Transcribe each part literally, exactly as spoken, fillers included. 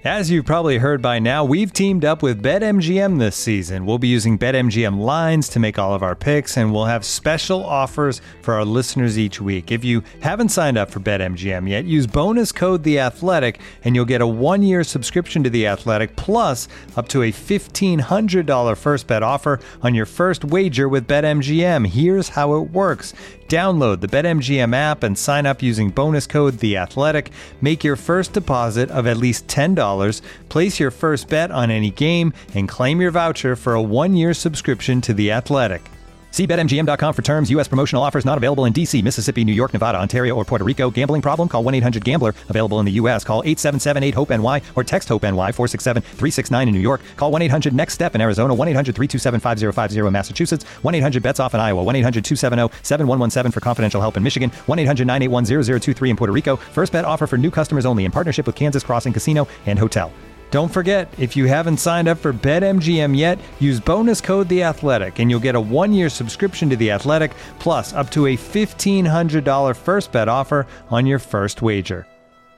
As you've probably heard by now, we've teamed up with BetMGM this season. We'll be using BetMGM lines to make all of our picks, and we'll have special offers for our listeners each week. If you haven't signed up for BetMGM yet, use bonus code The Athletic, and you'll get a one-year subscription to The Athletic, plus up to a fifteen hundred dollars first bet offer on your first wager with BetMGM. Here's how it works. Download the BetMGM app and sign up using bonus code The Athletic. Make your first deposit of at least ten dollars, place your first bet on any game, and claim your voucher for a one-year subscription to The Athletic. See Bet M G M dot com for terms. U S promotional offers not available in D C, Mississippi, New York, Nevada, Ontario, or Puerto Rico. Gambling problem? Call one eight hundred gambler. Available in the U S. Call eight seven seven eight hope N Y or text HOPE-NY four six seven three six nine in New York. Call one eight hundred next step in Arizona. one eight hundred three two seven five zero five zero in Massachusetts. one eight hundred bets off in Iowa. one eight hundred two seven zero seven one one seven for confidential help in Michigan. one eight hundred nine eight one zero zero two three in Puerto Rico. First bet offer for new customers only in partnership with Kansas Crossing Casino and Hotel. Don't forget, if you haven't signed up for BetMGM yet, use bonus code The Athletic, and you'll get a one-year subscription to The Athletic, plus up to a fifteen hundred dollars first bet offer on your first wager.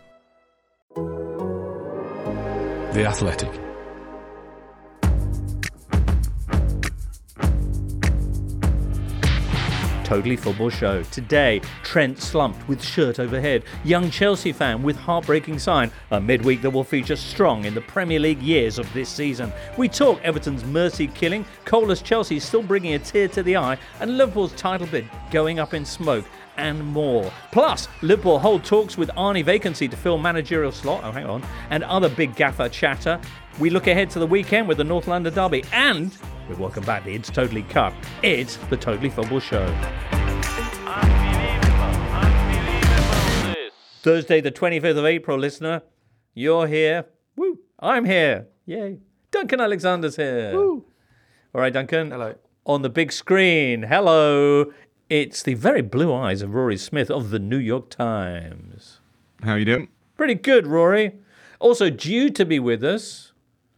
The Athletic. Totally Football Show. Today, Trent slumped with shirt overhead. Young Chelsea fan with heartbreaking sign. A midweek that will feature strong in the Premier League years of this season. We talk Everton's mercy killing, Colas Chelsea still bringing a tear to the eye, and Liverpool's title bid going up in smoke, and more. Plus, Liverpool hold talks with Arnie vacancy to fill managerial slot. Oh, hang on. And other big gaffer chatter. We look ahead to the weekend with the North London derby, and we welcome back the It's Totally Cup. It's the Totally Football Show. Unbelievable, unbelievable this. Thursday, the twenty-fifth of April, listener. You're here. Woo! I'm here. Yay. Duncan Alexander's here. Woo! All right, Duncan. Hello. On the big screen, hello. It's the very blue eyes of Rory Smith of the New York Times. How you doing? Pretty good, Rory. Also due to be with us,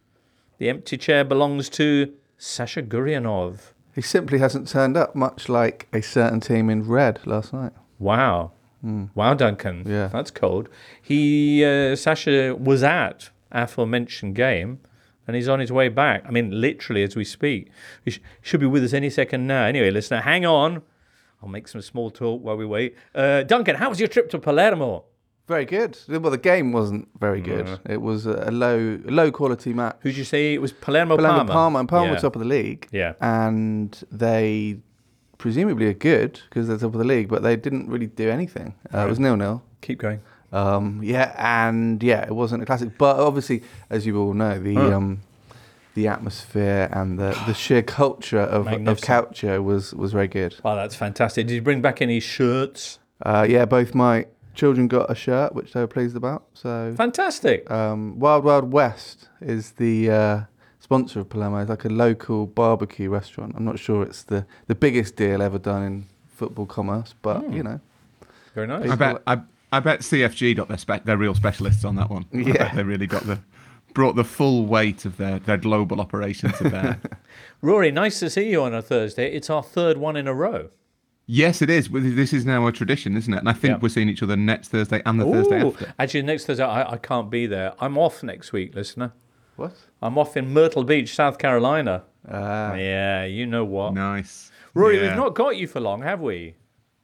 the empty chair belongs to Sasha Gurianov. He simply hasn't turned up, much like a certain team in red last night. Wow. Mm. Wow, Duncan. Yeah. That's cold. He, uh, Sasha was at aforementioned game, and he's on his way back. I mean, literally as we speak. He sh- should be with us any second now. Anyway, listener, hang on. I'll make some small talk while we wait. Uh, Duncan, how was your trip to Palermo? Very good. Well, the game wasn't very good. Mm. It was a low, low quality match. Who'd you say it was? Palermo, Palermo Parma. Parma, and Parma yeah. were top of the league. Yeah. And they presumably are good because they're top of the league, but they didn't really do anything. Uh, right. It was nil-nil. Keep going. Um, yeah, and yeah, it wasn't a classic. But obviously, as you all know, the oh. um, the atmosphere and the, the sheer culture of, of Calcio was, was very good. Wow, that's fantastic. Did you bring back any shirts? Uh, yeah, both my children got a shirt, which they were pleased about. So fantastic. Um, Wild Wild West is the uh, sponsor of Palermo. It's like a local barbecue restaurant. I'm not sure it's the, the biggest deal ever done in football commerce, but mm. you know, very nice. I bet I, I bet C F G got their spe- they're real specialists on that one. I yeah, bet they really got the brought the full weight of their, their global operation to bear. Rory, nice to see you on a Thursday. It's our third one in a row. Yes, it is. This is now a tradition, isn't it? And I think yep. we're seeing each other next Thursday and the Ooh, Thursday after. Actually, next Thursday, I, I can't be there. I'm off next week, listener. What? I'm off in Myrtle Beach, South Carolina. Ah. Yeah, you know what. Nice. Rory, yeah. we've not got you for long, have we?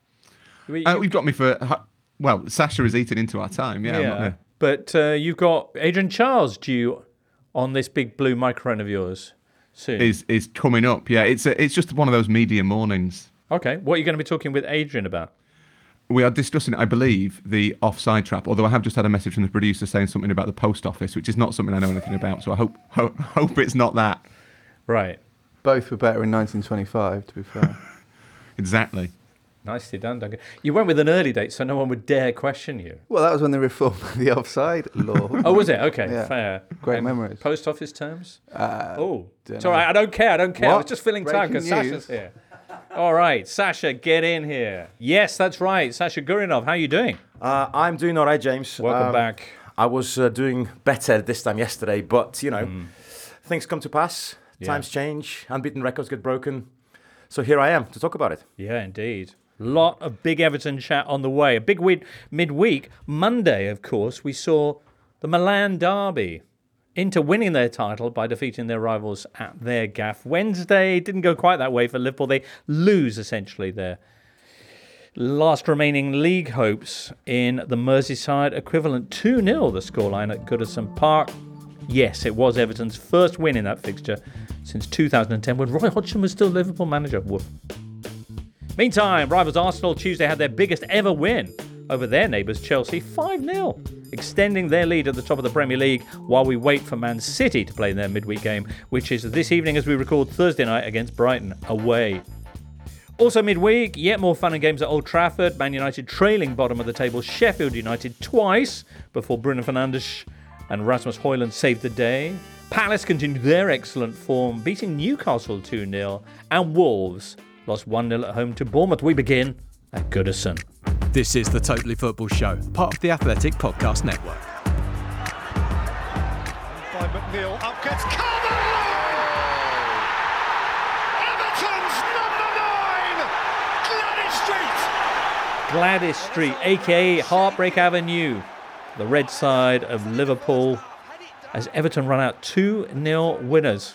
we uh, we've got me for... Well, Sasha has eaten into our time, yeah. yeah. I'm not but uh, you've got Adrian Charles due on this big blue microphone of yours soon. Is is coming up, yeah. It's a, it's just one of those media mornings. Okay, what are you going to be talking with Adrian about? We are discussing, I believe, the offside trap, although I have just had a message from the producer saying something about the post office, which is not something I know anything about, so I hope ho- hope it's not that. Right. Both were better in nineteen twenty-five, to be fair. Exactly. Nicely done, Duncan. You went with an early date, so no one would dare question you. Well, that was when they reformed the offside law. Oh, was it? Okay, yeah. fair. Great and memories. Post office terms? Uh, oh, it's all right. I don't care. I don't care. What? I was just filling time because Sasha's here. All right, Sasha, get in here. Yes, that's right. Sasha Gurinov, how are you doing? Uh, I'm doing all right, James. Welcome um, back. I was uh, doing better this time yesterday, but, you know, mm. things come to pass. Yeah. Times change. Unbeaten records get broken. So here I am to talk about it. Yeah, indeed. Lot of big Everton chat on the way. A big week, midweek. Monday, of course, we saw the Milan derby. into winning their title by defeating their rivals at their gaff. Wednesday didn't go quite that way for Liverpool. They lose essentially their last remaining league hopes in the Merseyside equivalent. two nil the scoreline at Goodison Park. Yes, it was Everton's first win in that fixture since two thousand ten when Roy Hodgson was still Liverpool manager. Woof. Meantime, rivals Arsenal Tuesday had their biggest ever win over their neighbours Chelsea, five nil, extending their lead at the top of the Premier League while we wait for Man City to play their midweek game, which is this evening as we record Thursday night against Brighton away. Also midweek, yet more fun and games at Old Trafford. Man United trailing bottom of the table Sheffield United twice before Bruno Fernandes and Rasmus Højlund saved the day. Palace continued their excellent form, beating Newcastle two nil, and Wolves lost one nil at home to Bournemouth. We begin at Goodison. This is the Totally Football Show, part of the Athletic Podcast Network. By McNeil, up gets Calvert! Everton's number nine, Gladys Street. Gladys Street, aka Heartbreak Avenue, the red side of Liverpool, as Everton run out two nil winners.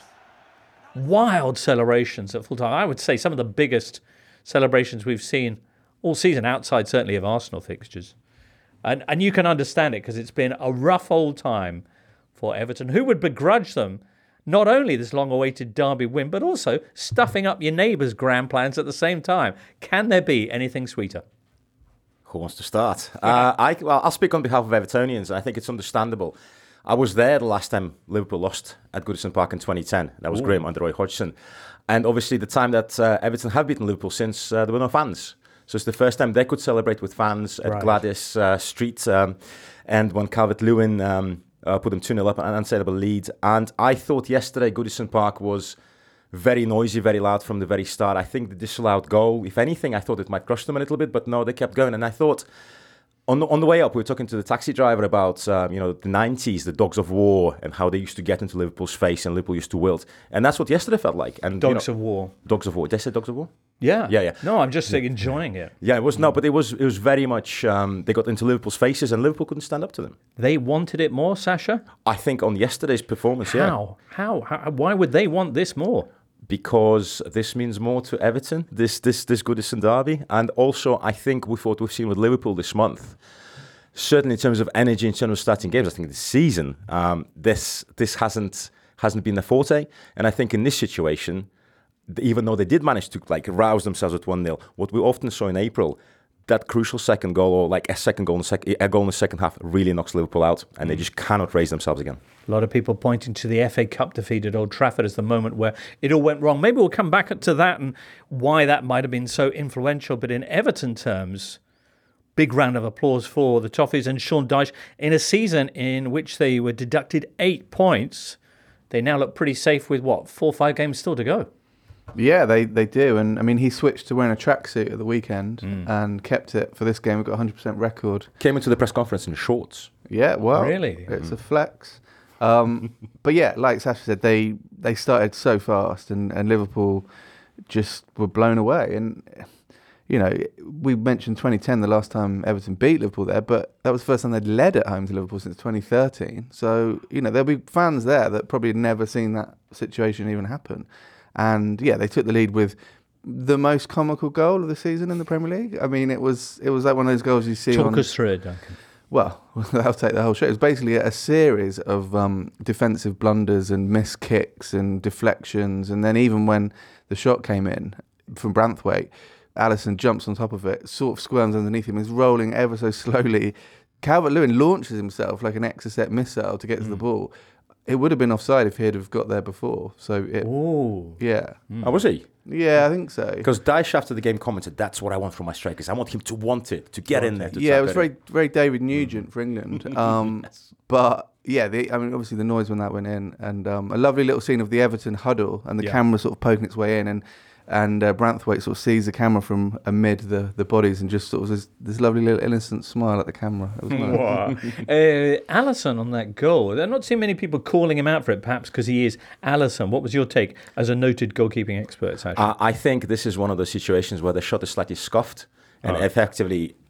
Wild celebrations at full time. I would say some of the biggest celebrations we've seen all season, outside certainly of Arsenal fixtures. And and you can understand it because it's been a rough old time for Everton. Who would begrudge them not only this long-awaited derby win, but also stuffing up your neighbours' grand plans at the same time? Can there be anything sweeter? Who wants to start? Uh, I, well, I'll speak on behalf of Evertonians, and I think it's understandable. I was there the last time Liverpool lost at Goodison Park in twenty ten. That was Ooh. Graham under Roy Hodgson. And obviously the time that uh, Everton have beaten Liverpool since uh, there were no fans. So it's the first time they could celebrate with fans at right. Gladys uh, Street. Um, and when Calvert-Lewin um, uh, put them two nil up, an unassailable lead. And I thought yesterday Goodison Park was very noisy, very loud from the very start. I think the disallowed goal, if anything, I thought it might crush them a little bit. But no, they kept going. And I thought on the, on the way up, we were talking to the taxi driver about um, you know the nineties, the dogs of war, and how they used to get into Liverpool's face and Liverpool used to wilt. And that's what yesterday felt like. And Dogs you know, of war. Dogs of war. Did I say dogs of war? Yeah. Yeah, yeah. No, I'm just saying enjoying it. Yeah, it was no, but it was it was very much. Um, they got into Liverpool's faces, and Liverpool couldn't stand up to them. They wanted it more, Sasha? I think on yesterday's performance, How? yeah. How? How? How? Why would they want this more? Because this means more to Everton, this this this Goodison derby, and also I think with what we've seen with Liverpool this month, certainly in terms of energy, in terms of starting games, I think this season, um, this this hasn't hasn't been the forte, and I think in this situation, even though they did manage to like rouse themselves at one nil, what we often saw in April, that crucial second goal or like a second goal in the sec- a goal in the second half really knocks Liverpool out, and they just cannot raise themselves again. A lot of people pointing to the F A Cup defeat at Old Trafford as the moment where it all went wrong. Maybe we'll come back to that and why that might have been so influential. But in Everton terms, big round of applause for the Toffees and Sean Dyche in a season in which they were deducted eight points. They now look pretty safe with, what, four or five games still to go. Yeah, they, they do. And, I mean, he switched to wearing a tracksuit at the weekend mm. and kept it for this game. We've got a one hundred percent record. Came into the press conference in shorts. Yeah, well, really? It's mm. a flex. Um, but, yeah, like Sasha said, they they started so fast and, and Liverpool just were blown away. And, you know, we mentioned twenty ten, the last time Everton beat Liverpool there, but that was the first time they'd led at home to Liverpool since twenty thirteen. So, you know, there'll be fans there that probably had never seen that situation even happen. And yeah, they took the lead with the most comical goal of the season in the Premier League. I mean, it was it was like one of those goals you see Talk on... us through it, Duncan. Well, I'll take the whole show. It was basically a series of um, defensive blunders and missed kicks and deflections. And then even when the shot came in from Branthwaite, Alisson jumps on top of it, sort of squirms underneath him, is rolling ever so slowly. Calvert-Lewin launches himself like an Exocet missile to get mm. to the ball. It would have been offside if he'd have got there before. So it, Ooh. yeah. Mm. Oh, was he? Yeah, I think so. Because Dyche after the game commented, "That's what I want from my strikers. I want him to want it, to get in there." To yeah, it was very, very David Nugent mm. for England. Um, yes. But yeah, the, I mean, obviously the noise when that went in, and um, a lovely little scene of the Everton huddle and the yeah. camera sort of poking its way in, and and uh, Branthwaite sort of sees the camera from amid the, the bodies and just sort of this, this lovely little innocent smile at the camera. It was nice. Wow. uh, Alisson on that goal. I've not seen many people calling him out for it, perhaps because he is Alisson. What was your take as a noted goalkeeping expert, Sash? Uh, I think this is one of those situations where the shot is slightly scuffed, and oh. effectively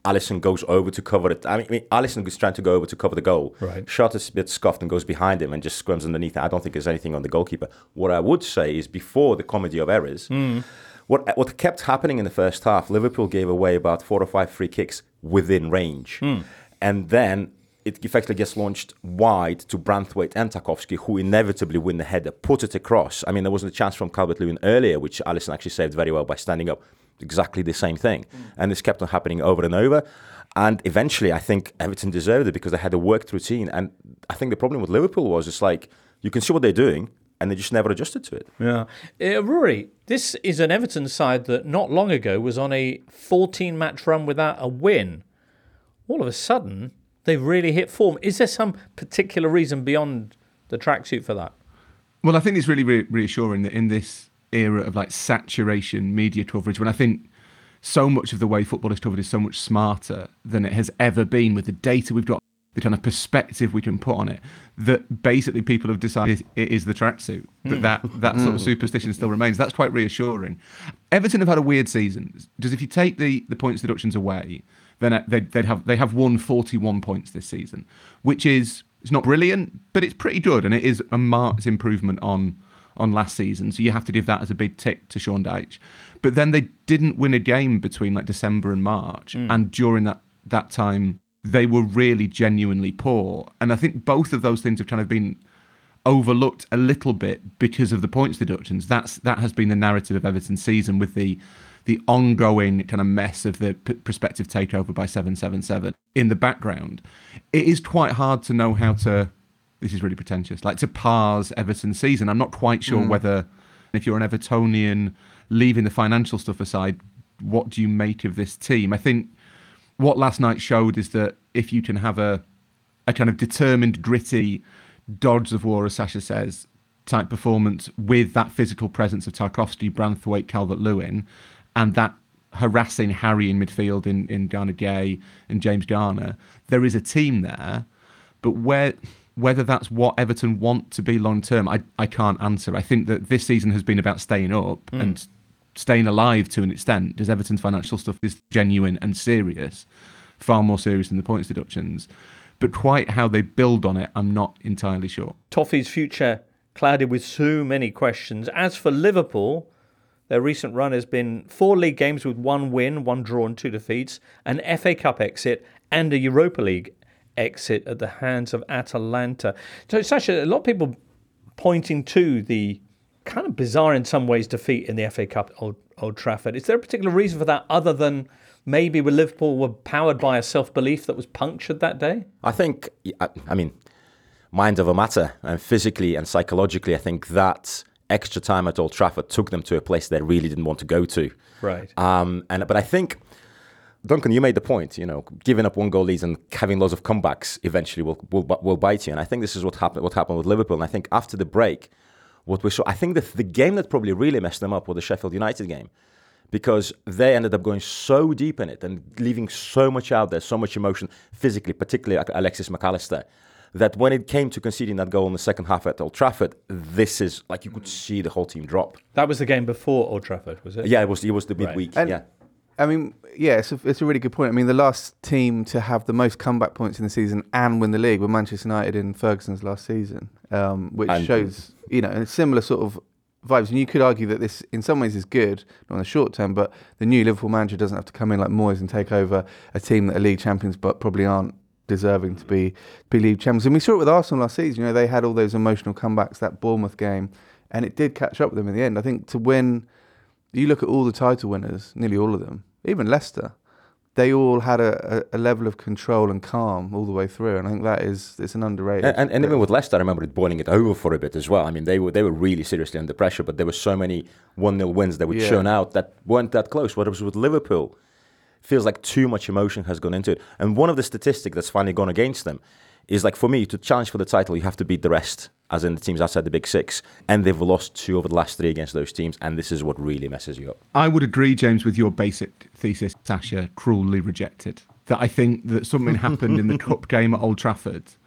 Alisson goes over to cover it. I mean, I mean, Alisson was trying to go over to cover the goal. Right. Shot is a bit scuffed and goes behind him and just scrims underneath it. I don't think there's anything on the goalkeeper. What I would say is before the comedy of errors, Mm. what what kept happening in the first half, Liverpool gave away about four or five free kicks within range. Mm. And then it effectively gets launched wide to Branthwaite and Tarkowski, who inevitably win the header, put it across. I mean, there was a chance from Calvert-Lewin earlier, which Alisson actually saved very well by standing up. Exactly the same thing. Mm. And this kept on happening over and over. And eventually, I think Everton deserved it because they had a worked routine. And I think the problem with Liverpool was it's like, you can see what they're doing, and they just never adjusted to it. Yeah. Uh, Rory, this is an Everton side that not long ago was on a fourteen-match run without a win. All of a sudden, they've really hit form. Is there some particular reason beyond the tracksuit for that? Well, I think it's really re- reassuring that in this era of like saturation media coverage, when I think so much of the way football is covered is so much smarter than it has ever been with the data we've got, the kind of perspective we can put on it, that basically people have decided it is the tracksuit, that Mm. that, that sort of superstition still remains. That's quite reassuring. Everton have had a weird season, because if you take the, the points deductions away, then they'd, they'd have they have won forty-one points this season, which is it's not brilliant, but it's pretty good, and it is a marked improvement on on last season. So you have to give that as a big tick to Sean Dyche. But then they didn't win a game between like December and March, Mm. and during that that time they were really genuinely poor. And I think both of those things have kind of been overlooked a little bit because of the points deductions. That's that has been the narrative of Everton's season, with the the ongoing kind of mess of the p- prospective takeover by seven seven seven in the background. It is quite hard to know how to, this is really pretentious, like to parse Everton's season. I'm not quite sure Mm. whether, if you're an Evertonian, leaving the financial stuff aside, what do you make of this team? I think what last night showed is that if you can have a a kind of determined, gritty, dogs of war, as Sasha says, type performance with that physical presence of Tarkowski, Branthwaite, Calvert-Lewin, and that harassing Harry in midfield in, in Garner Gay and James Garner, there is a team there. But where whether that's what Everton want to be long term, I, I can't answer. I think that this season has been about staying up Mm. and staying alive to an extent, because Everton's financial stuff is genuine and serious, far more serious than the points deductions. But quite how they build on it, I'm not entirely sure. Toffee's future clouded with so many questions. As for Liverpool, their recent run has been four league games with one win, one draw and two defeats, an F A Cup exit and a Europa League exit at the hands of Atalanta. So, Sasha, a lot of people pointing to the kind of bizarre in some ways defeat in the F A Cup at Old, Old Trafford. Is there a particular reason for that other than maybe with Liverpool were powered by a self-belief that was punctured that day? I think, I, I mean, mind over matter, and physically and psychologically, I think that extra time at Old Trafford took them to a place they really didn't want to go to. Right. Um, and but I think, Duncan, you made the point. You know, giving up one goal leads and having lots of comebacks eventually will will will bite you. And I think this is what happened. What happened with Liverpool. And I think after the break, what we saw, I think the the game that probably really messed them up was the Sheffield United game, because they ended up going so deep in it and leaving so much out there, so much emotion physically, particularly Alexis McAllister, that when it came to conceding that goal in the second half at Old Trafford, this is like you could see the whole team drop. That was the game before Old Trafford, was it? Yeah, it was. It was the Right. midweek. And- Yeah. I mean, yeah, it's a, it's a really good point. I mean, the last team to have the most comeback points in the season and win the league were Manchester United in Ferguson's last season, um, which And- shows, you know, a similar sort of vibes. And you could argue that this, in some ways, is good, not in the short term, but the new Liverpool manager doesn't have to come in like Moyes and take over a team that are league champions, but probably aren't deserving to be be league champions. And we saw it with Arsenal last season. You know, they had all those emotional comebacks, that Bournemouth game, and it did catch up with them in the end. I think to win, you look at all the title winners, nearly all of them, even Leicester, they all had a, a, a level of control and calm all the way through, and I think that is it's an underrated. And, and, and even with Leicester, I remember it boiling it over for a bit as well. I mean, they were they were really seriously under pressure, but there were so many one nil wins that were Yeah. churn out that weren't that close. Whereas with Liverpool, feels like too much emotion has gone into it. And one of the statistics that's finally gone against them is like, for me, to challenge for the title, you have to beat the rest, as in the teams outside the big six. And they've lost two over the last three against those teams, and this is what really messes you up. I would agree, James, with your basic thesis, Sasha, cruelly rejected. That I think that something happened in the cup game at Old Trafford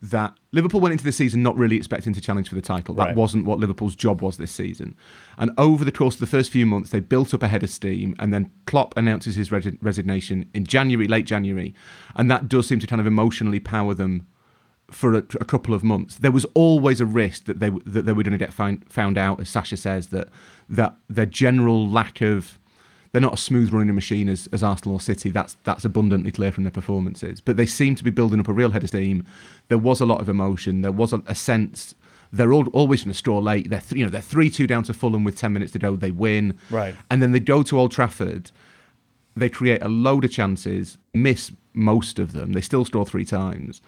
that Liverpool went into the season not really expecting to challenge for the title. That Right. wasn't what Liverpool's job was this season. And over the course of the first few months, they built up a head of steam, and then Klopp announces his resi- resignation in January, late January, and that does seem to kind of emotionally power them for a, a couple of months. There was always a risk that they w- that they were going to get find, found out, as Sasha says, that that their general lack of they're not a smooth running machine as, as Arsenal or City. That's that's abundantly clear from their performances. But they seem to be building up a real head of steam. There was a lot of emotion. There was a, a sense they're all, always going to score late. They're th- you know they're three two down to Fulham with ten minutes to go. They win. Right. And then they go to Old Trafford. They create a load of chances, miss most of them. They still score three times,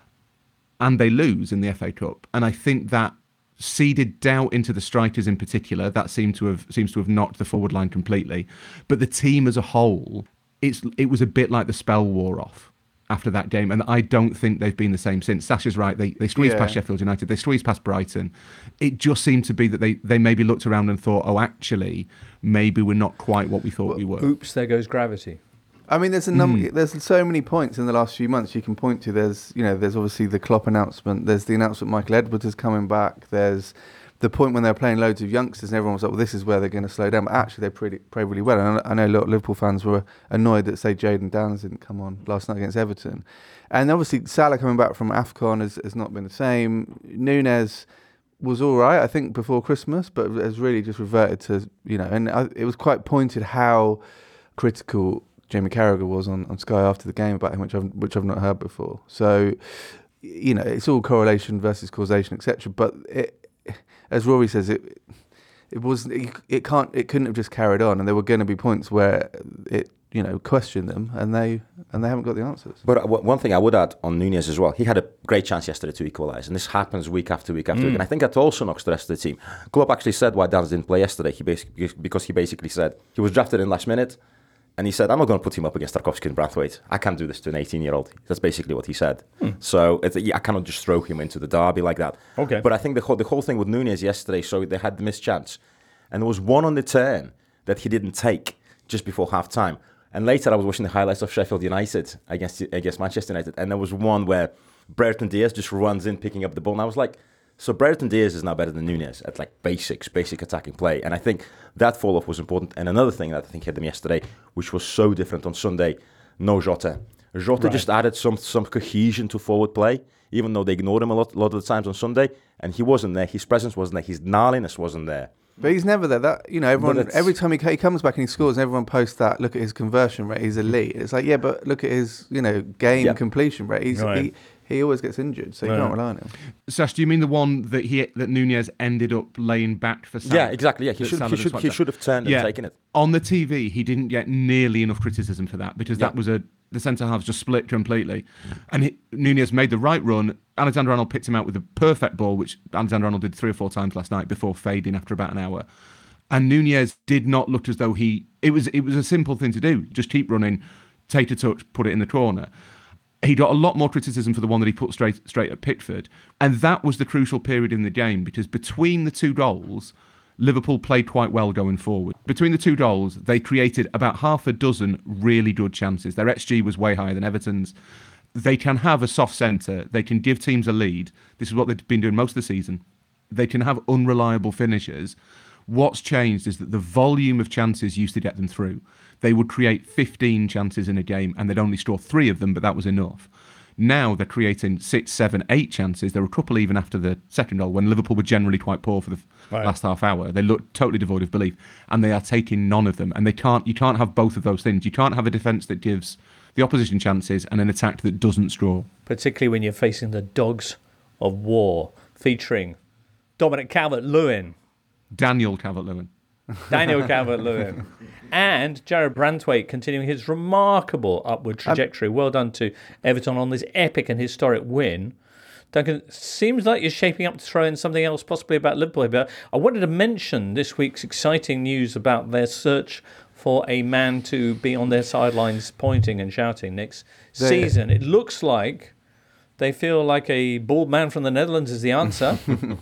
and they lose in the F A Cup. And I think that seeded doubt into the strikers in particular. That seemed to have seems to have knocked the forward line completely. But the team as a whole, it's it was a bit like the spell wore off after that game, and I don't think they've been the same since. Sasha's right. They they squeezed Yeah. past Sheffield United. They squeezed past Brighton. It just seemed to be that they they maybe looked around and thought, oh, actually, maybe we're not quite what we thought we were. Oops, there goes gravity. I mean, there's a number. There's so many points in the last few months you can point to. There's, you know, there's obviously the Klopp announcement. There's the announcement Michael Edwards is coming back. There's the point when they're playing loads of youngsters and everyone was like, well, this is where they're going to slow down. But actually, they pretty played really well. And I I know a lot of Liverpool fans were annoyed that, say, Jayden Downs didn't come on last night against Everton. And obviously, Salah coming back from AFCON has, has not been the same. Nunez was all right, I think, before Christmas, but has really just reverted to, you know, and I, it was quite pointed how critical Jamie Carragher was on, on Sky after the game about him, which I've which I've not heard before. So, you know, it's all correlation versus causation, et cetera. But it, as Rory says, it it was it, it can't it couldn't have just carried on, and there were going to be points where it you know questioned them, and they and they haven't got the answers. But uh, one thing I would add on Nunez as well, he had a great chance yesterday to equalise, and this happens week after week after Mm. week, and I think that also knocks the rest of the team. Klopp actually said why Downs didn't play yesterday. He basically because he basically said he was drafted in last minute. And he said, I'm not going to put him up against Tarkowski and Brathwaite. I can't do this to an eighteen-year-old. That's basically what he said. Hmm. So it's, I cannot just throw him into the derby like that. Okay. But I think the whole, the whole thing with Nunez yesterday, so they had the missed chance. And there was one on the turn that he didn't take just before half-time. And later I was watching the highlights of Sheffield United against against Manchester United. And there was one where Brereton Diaz just runs in picking up the ball. And I was like, so Brereton Diaz is now better than Nunez at like basics, basic attacking play. And I think that fall-off was important. And another thing that I think hit them yesterday, which was so different on Sunday, no Jota. Jota Right. just added some some cohesion to forward play, even though they ignored him a lot, a lot of the times on Sunday. And he wasn't there. His presence wasn't there. His gnarliness wasn't there. But he's never there. That you know, everyone it's- every time he, he comes back and he scores, and everyone posts that. Look at his conversion rate; he's elite. It's like, yeah, but look at his you know game Yeah. completion rate. He's Right. he, he always gets injured, so you Right. can't rely on him. Sash, do you mean the one that he that Nunez ended up laying back for Salah? Yeah, exactly. Yeah, he That should Salah he just should went he down? should have turned Yeah. and taken it. On the T V, he didn't get nearly enough criticism for that because Yeah. that was a the centre halves just split completely, and he, Nunez made the right run. Alexander Arnold picked him out with a perfect ball, which Alexander Arnold did three or four times last night before fading after about an hour. And Nunez did not look as though he. It was it was a simple thing to do. Just keep running, take a touch, put it in the corner. He got a lot more criticism for the one that he put straight straight at Pickford, and that was the crucial period in the game because between the two goals, Liverpool played quite well going forward. Between the two goals, they created about half a dozen really good chances. Their X G was way higher than Everton's. They can have a soft centre. They can give teams a lead. This is what they've been doing most of the season. They can have unreliable finishers. What's changed is that the volume of chances used to get them through. They would create fifteen chances in a game and they'd only score three of them, but that was enough. Now they're creating six, seven, eight chances. There were a couple even after the second goal when Liverpool were generally quite poor for the Right. last half hour. They looked totally devoid of belief, and they are taking none of them. And they can't. You can't have both of those things. You can't have a defence that gives the opposition chances and an attack that doesn't score. Particularly when you're facing the Dogs of War, featuring Dominic Calvert-Lewin, Daniel Calvert-Lewin. Daniel Calvert-Lewin, and Jared Brandthwaite continuing his remarkable upward trajectory. Well done to Everton on this epic and historic win. Duncan, seems like you're shaping up to throw in something else possibly about Liverpool. But I wanted to mention this week's exciting news about their search for a man to be on their sidelines pointing and shouting next They- season. It looks like they feel like a bald man from the Netherlands is the answer.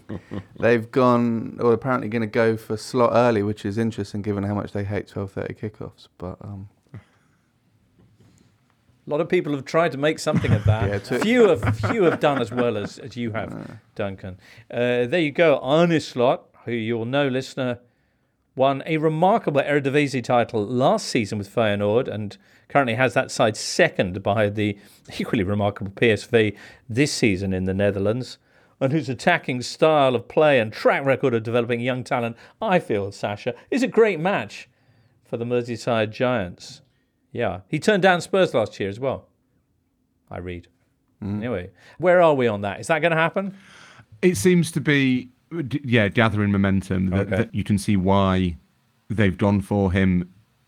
They've gone, or apparently going to go for slot early, which is interesting given how much they hate twelve thirty kickoffs. But um, A lot of people have tried to make something of that. Yeah, to- few have few have done as well as, as you have, Duncan. Uh, there you go. Arne Slot, who you'll know, listener, won a remarkable Eredivisie title last season with Feyenoord and currently has that side second behind the equally remarkable P S V this season in the Netherlands, and whose attacking style of play and track record of developing young talent, I feel, Sasha, is a great match for the Merseyside Giants. Yeah, he turned down Spurs last year as well, I read. Mm. Anyway, where are we on that? Is that going to happen? It seems to be, yeah, gathering momentum that, Okay. that you can see why they've gone for him,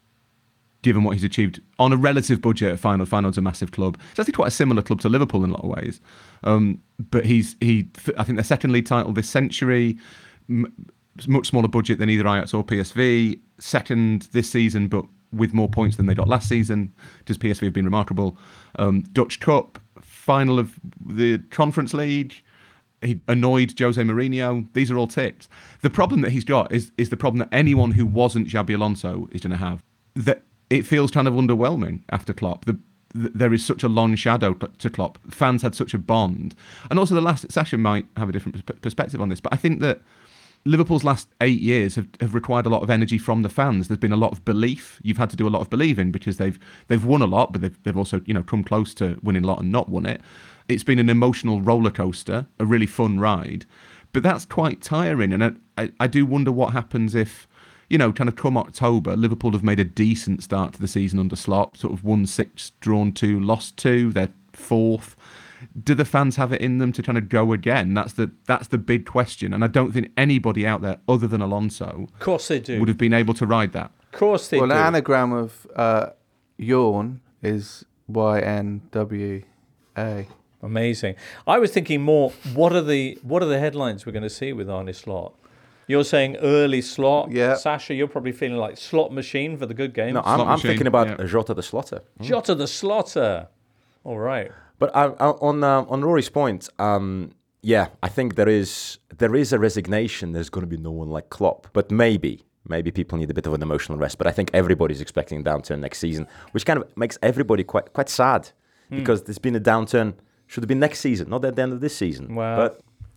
given what he's achieved on a relative budget at Feyenoord. Feyenoord's a massive club. It's actually quite a similar club to Liverpool in a lot of ways. Um, but he's, he, I think, their second league title this century, m- much smaller budget than either Ajax or P S V. Second this season, but with more points than they got last season, because P S V have been remarkable. Um, Dutch Cup, final of the Conference League. He annoyed Jose Mourinho. These are all ticks. The problem that he's got is is the problem that anyone who wasn't Xabi Alonso is going to have. That it feels kind of underwhelming after Klopp. The, the, there is such a long shadow to Klopp. Fans had such a bond. And also the last, Sasha might have a different pers- perspective on this, but I think that Liverpool's last eight years have, have required a lot of energy from the fans. There's been a lot of belief. You've had to do a lot of believing because they've they've won a lot, but they've, they've also, you know, come close to winning a lot and not won it. It's been an emotional roller coaster, a really fun ride, but that's quite tiring. And I, I, I do wonder what happens if, you know, kind of come October, Liverpool have made a decent start to the season under Slot, sort of won six, drawn two, lost two, they're fourth. Do the fans have it in them to kind of go again? That's the that's the big question. And I don't think anybody out there other than Alonso Of course they do. would have been able to ride that. Of course they well, do. an anagram of uh, yawn is Y N W A. Amazing. I was thinking more, what are the what are the headlines we're going to see with Arne Slot? You're saying early Slot. Yeah. Sasha, you're probably feeling like slot machine for the good games. No, I'm, Slot I'm machine, thinking about yeah. Jota the Slotter. Jota the Slotter. All right. But I, I, on uh, on Rory's point, um, yeah, I think there is there is a resignation. There's going to be no one like Klopp, but maybe maybe people need a bit of an emotional rest. But I think everybody's expecting a downturn next season, which kind of makes everybody quite quite sad Hmm. because there's been a downturn. Should have been next season, not at the end of this season. Well, but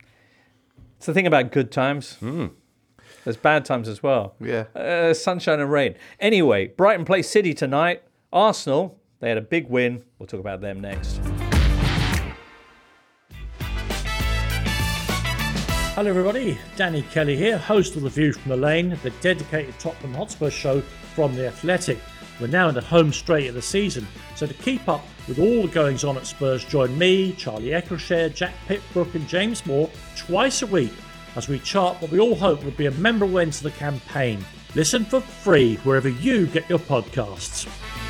it's the thing about good times. There's bad times as well. Yeah. Uh, sunshine and rain. Anyway, Brighton play City tonight. Arsenal, they had a big win. We'll talk about them next. Hello everybody, Danny Kelly here, host of The View from the Lane, the dedicated Tottenham Hotspur show from The Athletic. We're now in the home straight of the season, so to keep up with all the goings on at Spurs, join me, Charlie Eccleshare, Jack Pitbrook and James Moore twice a week as we chart what we all hope would be a memorable end to the campaign. Listen for free wherever you get your podcasts.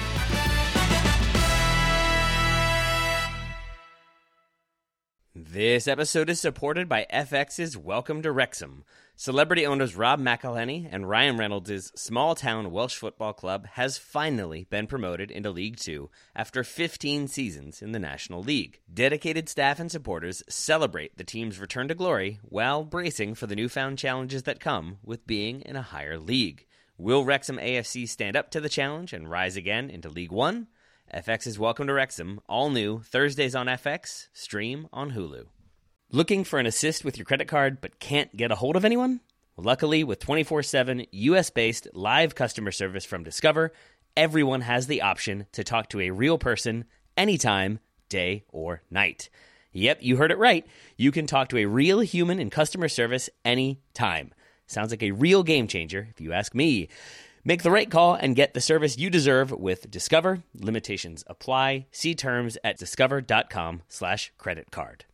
This episode is supported by F X's Welcome to Wrexham. Celebrity owners Rob McElhenney and Ryan Reynolds' small-town Welsh football club has finally been promoted into League Two after fifteen seasons in the National League. Dedicated staff and supporters celebrate the team's return to glory while bracing for the newfound challenges that come with being in a higher league. Will Wrexham A F C stand up to the challenge and rise again into League One? F X's Welcome to Wrexham, all new, Thursdays on F X, stream on Hulu. Looking for an assist with your credit card but can't get a hold of anyone? Luckily, with twenty-four seven U S-based live customer service from Discover, everyone has the option to talk to a real person anytime, day or night. Yep, you heard it right. You can talk to a real human in customer service anytime. Sounds like a real game changer, if you ask me. Make the right call and get the service you deserve with Discover. Limitations apply. See terms at discover.com slash credit card.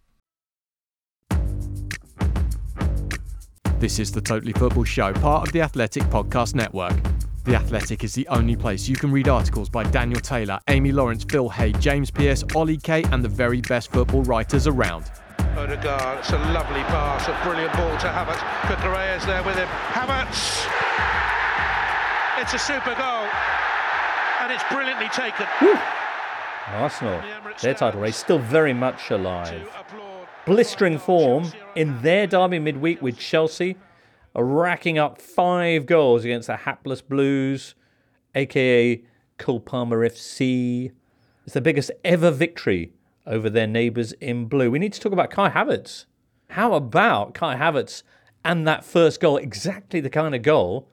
This is the Totally Football Show, part of the Athletic Podcast Network. The Athletic is the only place you can read articles by Daniel Taylor, Amy Lawrence, Phil Hay, James Pearce, Ollie Kay, and the very best football writers around. Odegaard, it's a lovely pass, a brilliant ball to Havertz. Kukureya's there with him. Havertz! It's a super goal, and it's brilliantly taken. Arsenal, their title race still very much alive. Blistering form in their derby midweek with Chelsea, are racking up five goals against the hapless Blues, aka Cole Palmer F C. It's the biggest ever victory over their neighbours in blue. We need to talk about Kai Havertz. How about Kai Havertz and that first goal? Exactly the kind of goal.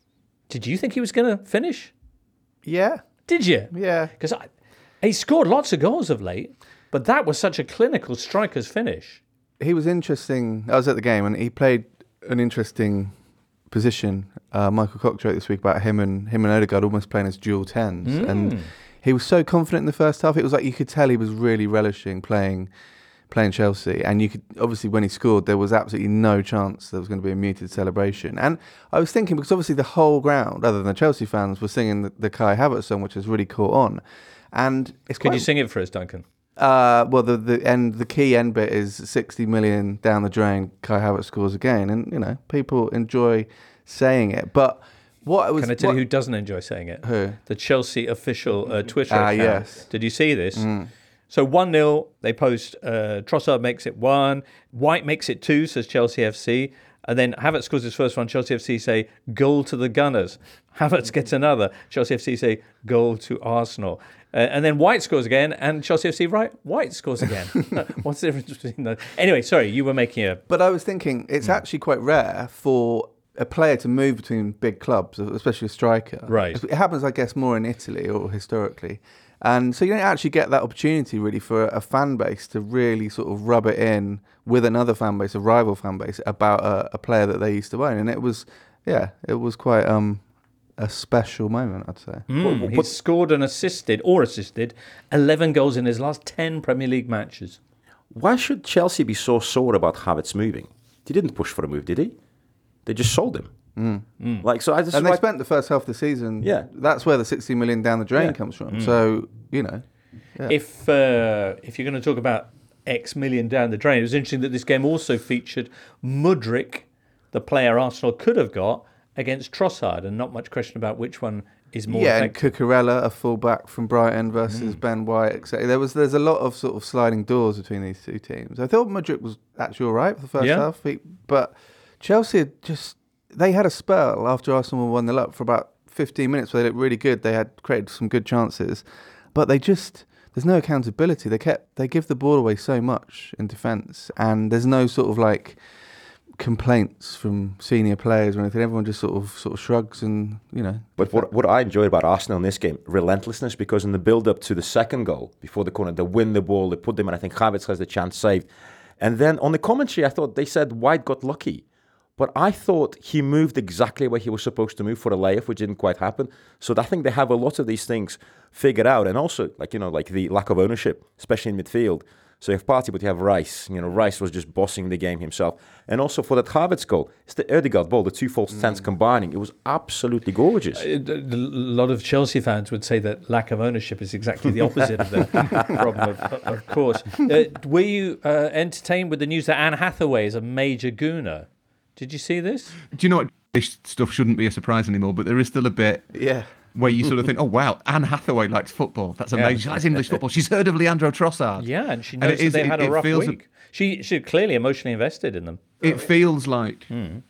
Did you think he was going to finish? Yeah. Did you? Yeah. Because he scored lots of goals of late, but that was such a clinical striker's finish. He was interesting. I was at the game and he played an interesting position. Uh, Michael Cox wrote this week about him and him and Odegaard almost playing as dual tens. Mm. And he was so confident in the first half. It was like you could tell he was really relishing playing playing Chelsea. And you could obviously when he scored, there was absolutely no chance there was going to be a muted celebration. And I was thinking, because obviously the whole ground, other than the Chelsea fans, were singing the, the Kai Havertz song, which has really caught on. And it's Could quite, you sing it for us, Duncan? Uh, well, the the end, the key end bit is sixty million down the drain. Kai Havertz scores again, and you know people enjoy saying it. But what I was Can I tell what, you who doesn't enjoy saying it? Who? The Chelsea official uh, Twitter Ah, account. yes. Did you see this? Mm. So one nil, they post, uh, Trossard makes it one, White makes it two, says Chelsea F C, and then Havertz scores his first one, Chelsea F C say, goal to the Gunners. Havertz gets another, Chelsea F C say, goal to Arsenal. Uh, and then White scores again, and Chelsea F C, right, White scores again. What's the difference between those? Anyway, sorry, you were making a... But I was thinking, it's actually quite rare for a player to move between big clubs, especially a striker. Right. It happens, I guess, more in Italy or historically. And so you don't actually get that opportunity really for a fan base to really sort of rub it in with another fan base, a rival fan base, about a, a player that they used to own. And it was, yeah, it was quite um, a special moment, I'd say. Mm, But- he's but- scored and assisted, or assisted, eleven goals in his last ten Premier League matches. Why should Chelsea be so sore about Havertz moving? He didn't push for a move, did he? They just sold him. Mm. Like so, I just And they why- spent the first half of the season. Yeah. That's where the sixty million down the drain Yeah. comes from. Mm. So, you know. Yeah. If uh, if you're going to talk about X million down the drain, it was interesting that this game also featured Mudryk, the player Arsenal could have got, against Trossard, and not much question about which one is more yeah, and effective. Cucurella, a fullback from Brighton versus Mm. Ben White, et cetera. There was there's a lot of sort of sliding doors between these two teams. I thought Mudryk was actually all right for the first Yeah. half, he- but Chelsea had just they had a spell after Arsenal won the up for about fifteen minutes where they looked really good. They had created some good chances, but they just there's no accountability. They kept they give the ball away so much in defence, and there's no sort of like complaints from senior players or anything. Everyone just sort of sort of shrugs and you know. But what, what I enjoyed about Arsenal in this game, relentlessness, because in the build-up to the second goal, before the corner, they win the ball, they put them in, I think Havertz has the chance saved. And then on the commentary, I thought they said White got lucky. But I thought he moved exactly where he was supposed to move for a layoff, which didn't quite happen. So I think they have a lot of these things figured out. And also, like, you know, like the lack of ownership, especially in midfield. So you have Partey, but you have Rice. You know, Rice was just bossing the game himself. And also for that Havertz goal, it's the Odegaard ball, the two false tens combining. It was absolutely gorgeous. A lot of Chelsea fans would say that lack of ownership is exactly the opposite of the problem, of, of course. Uh, were you uh, entertained with the news that Anne Hathaway is a major gooner? Did you see this? Do you know what? This stuff shouldn't be a surprise anymore, but there is still a bit Yeah. where you sort of think, oh, wow, Anne Hathaway likes football. That's Yeah. amazing. She likes English football. She's heard of Leandro Trossard. Yeah, and she And knows it that is- they've it- had a it rough feels a- week. She she clearly emotionally invested in them. It feels like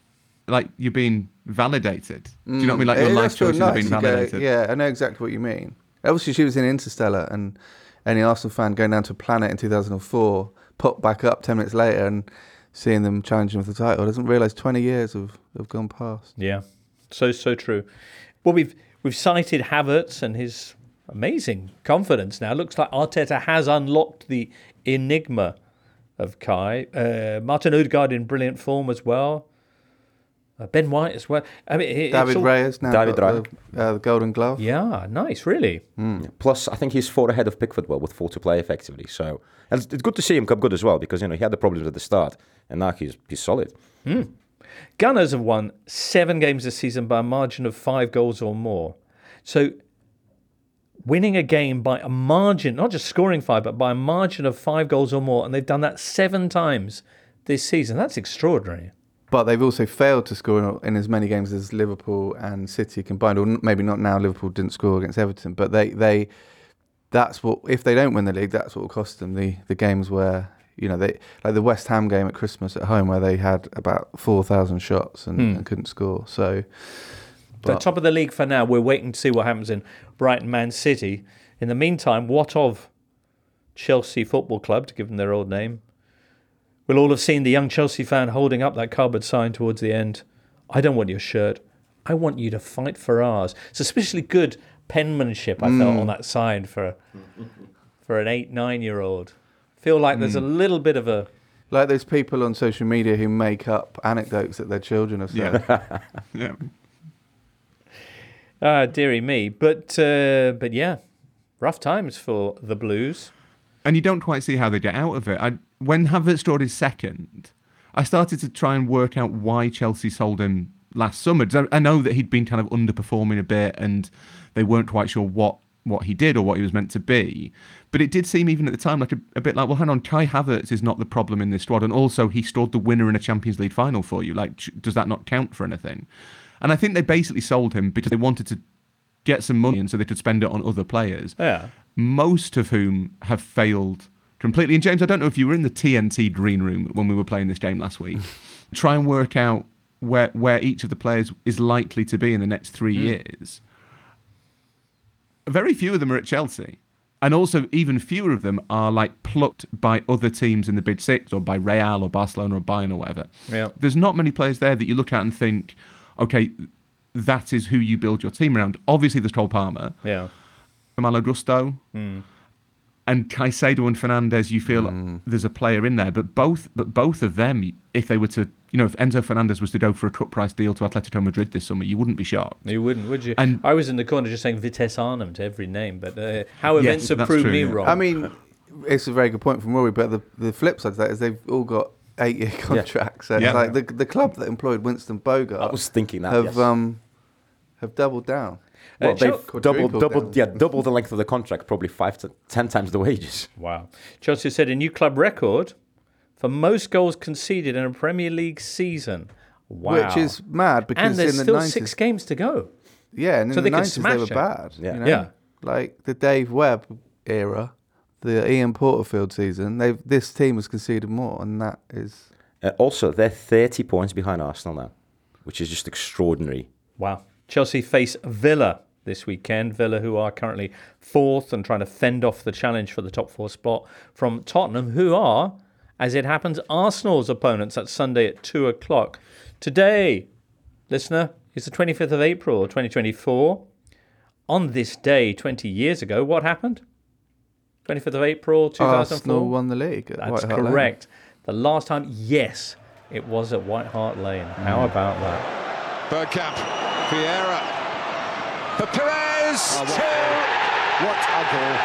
like you're being validated. Do you know what I mean? Like It your life does feel choices are nice. being You go, validated. yeah, I know exactly what you mean. Obviously, she was in Interstellar, and any Arsenal fan going down to a planet in two thousand four popped back up ten minutes later and seeing them challenging for the title doesn't realise twenty years have, have gone past. Yeah, so so true. Well, we've we've cited Havertz and his amazing confidence. Now, it looks like Arteta has unlocked the enigma of Kai. Uh, Martin Odegaard in brilliant form as well. Uh, Ben White as well. I mean, it- it's David all- Reyes now David got the, uh, the Golden Glove. Yeah, nice, really. Plus, I think he's four ahead of Pickford, well, with four to play effectively. So, and it's, it's good to see him come good as well, because, you know, he had the problems at the start, and now he's he's solid. Gunners have won seven games this season by a margin of five goals or more. So winning a game by a margin, not just scoring five, but by a margin of five goals or more, and they've done that seven times this season. That's extraordinary. But they've also failed to score in as many games as Liverpool and City combined, or n- maybe not now. Liverpool didn't score against Everton, but they, they that's what, if they don't win the league, that's what will cost them. The the games where, you know, they like the West Ham game at Christmas at home where they had about four thousand shots and, and couldn't score. So, The but- top of the league for now. We're waiting to see what happens in Brighton, Man City. In the meantime, what of Chelsea Football Club, to give them their old name? We'll all have seen the young Chelsea fan holding up that cardboard sign towards the end. I don't want your shirt. I want you to fight for ours. It's especially good penmanship I mm. felt on that sign for for an eight, nine-year-old. Feel like mm. there's a little bit of a... Like those people on social media who make up anecdotes that their children have said. Yeah. yeah. Ah, dearie me. But, uh, but yeah, rough times for the Blues. And you don't quite see how they get out of it. I, when Havertz scored his second, I started to try and work out why Chelsea sold him last summer. I know that he'd been kind of underperforming a bit and they weren't quite sure what, what he did or what he was meant to be. But it did seem even at the time like a, a bit like, well, hang on, Kai Havertz is not the problem in this squad. And also he scored the winner in a Champions League final for you. Like, does that not count for anything? And I think they basically sold him because they wanted to get some money and so they could spend it on other players. Yeah. Most of whom have failed completely. And James, I don't know if you were in the T N T green room when we were playing this game last week. Try and work out where where each of the players is likely to be in the next three mm. years. Very few of them are at Chelsea. And also even fewer of them are like plucked by other teams in the Big Six or by Real or Barcelona or Bayern or whatever. Yeah. There's not many players there that you look at and think, okay, that is who you build your team around. Obviously there's Cole Palmer. Yeah. Malo Gusto. Mm. And Caicedo and Fernandes, you feel mm. there's a player in there, but both, but both of them, if they were to, you know, if Enzo Fernandez was to go for a cut price deal to Atletico Madrid this summer, you wouldn't be shocked. You wouldn't, would you? And I was in the corner just saying Vitesse Arnhem to every name, but uh, how events yes, have proved true, me yeah. wrong. I mean, it's a very good point from Rory, but the the flip side of that is they've all got eight-year contracts. Yeah. And yeah. like the the club that employed Winston Bogart, I was thinking that have yes. um have doubled down. Well, Uh, they've Chel- doubled, quadrupled doubled, down. yeah, double the length of the contract, probably five to ten times the wages. Wow. Chelsea set a new club record for most goals conceded in a Premier League season. Wow. Which is mad because and there's in the still nineties, six games to go. yeah, and in so the they could nineties smash they were it. bad. Yeah. you know? Yeah. Like the Dave Webb era, the Ian Porterfield season. They've this team has conceded more, and that is Uh, also, they're thirty points behind Arsenal now, which is just extraordinary. Wow. Chelsea face Villa this weekend. Villa, who are currently fourth and trying to fend off the challenge for the top four spot from Tottenham, who are, as it happens, Arsenal's opponents. That's Sunday at two o'clock. Today, listener, is the twenty-fifth of April, twenty twenty-four. On this day, twenty years ago, what happened? twenty-fifth of April, two thousand four. Arsenal won the league. At That's White Hart Lane. correct. The last time, yes, it was at White Hart Lane. How about that? Bergkamp, Vieira, for Perez, Oh, what, two. what a goal.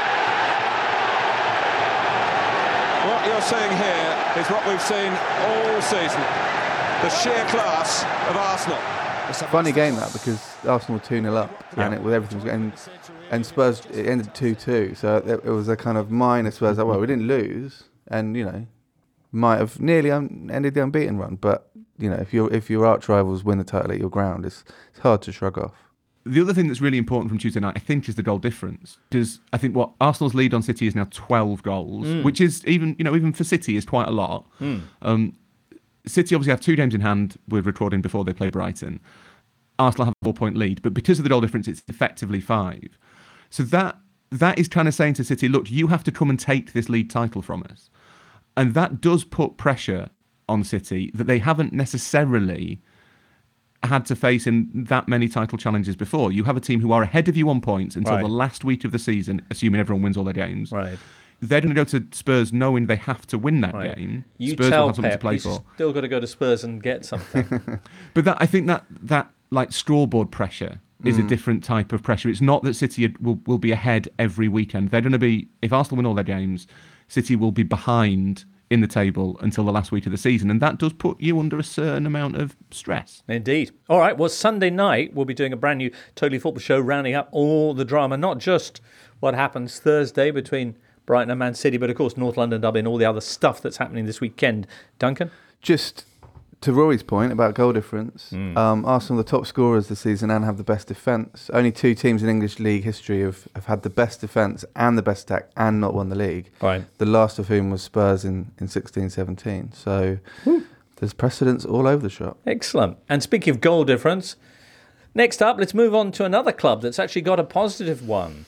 What you're seeing here is what we've seen all season. The sheer class of Arsenal. Funny game that because Arsenal were two nil up and Yeah. it with everything was and, and Spurs it ended two two, so it, it was a kind of minor Spurs. Like, well, we didn't lose, and you know, might have nearly un- ended the unbeaten run, but you know, if your if your arch rivals win the title at your ground, it's it's hard to shrug off. the other thing that's really important from Tuesday night, I think, is the goal difference. Because I think what Arsenal's lead on City is now twelve goals, Mm. which is even, you know, even for City is quite a lot. Mm. Um, City obviously have two games in hand. We're recording before they play Brighton. Arsenal have a four-point lead, but because of the goal difference, it's effectively five. So that that is kind of saying to City, look, you have to come and take this league title from us. And that does put pressure on City that they haven't necessarily had to face in that many title challenges before. You have a team who are ahead of you on points until Right. the last week of the season, assuming everyone wins all their games. Right. They're going to go to Spurs knowing they have to win that Right. game. You Spurs will tell have something Pep, to play he's for. still got to go to Spurs and get something. But that I think that that like scoreboard pressure is a Mm. different type of pressure. It's not that City will will be ahead every weekend. They're going to be, if Arsenal win all their games, City will be behind in the table until the last week of the season, and that does put you under a certain amount of stress. Indeed. All right, well, Sunday night we'll be doing a brand new Totally Football show, rounding up all the drama, not just what happens Thursday between Brighton and Man City, but of course North London Derby and all the other stuff that's happening this weekend. Duncan? Just to Rory's point about goal difference, Mm. um, Arsenal are the top scorers this season and have the best defence. Only two teams in English league history have, have had the best defence and the best attack and not won the league. Right. The last of whom was Spurs in, in sixteen seventeen. So there's precedence all over the shop. Excellent. And speaking of goal difference, next up, let's move on to another club that's actually got a positive one.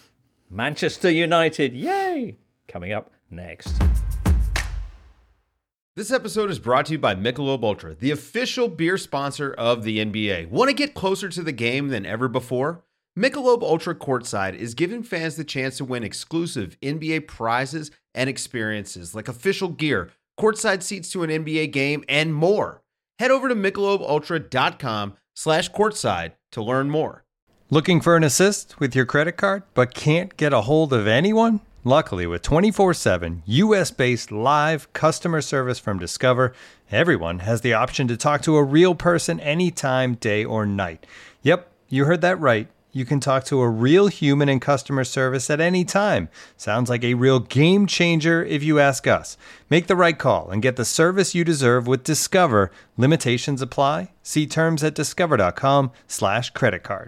Manchester United, yay! Coming up next. This episode is brought to you by Michelob Ultra, the official beer sponsor of the N B A. Want to get closer to the game than ever before? Michelob Ultra Courtside is giving fans the chance to win exclusive N B A prizes and experiences like official gear, courtside seats to an N B A game, and more. Head over to michelobultra.com slash courtside to learn more. Looking for an assist with your credit card, but can't get a hold of anyone? Luckily, with twenty-four seven U S-based live customer service from Discover, everyone has the option to talk to a real person anytime, day or night. Yep, you heard that right. You can talk to a real human in customer service at any time. Sounds like a real game changer if you ask us. Make the right call and get the service you deserve with Discover. Limitations apply. See terms at discover.com slash credit card.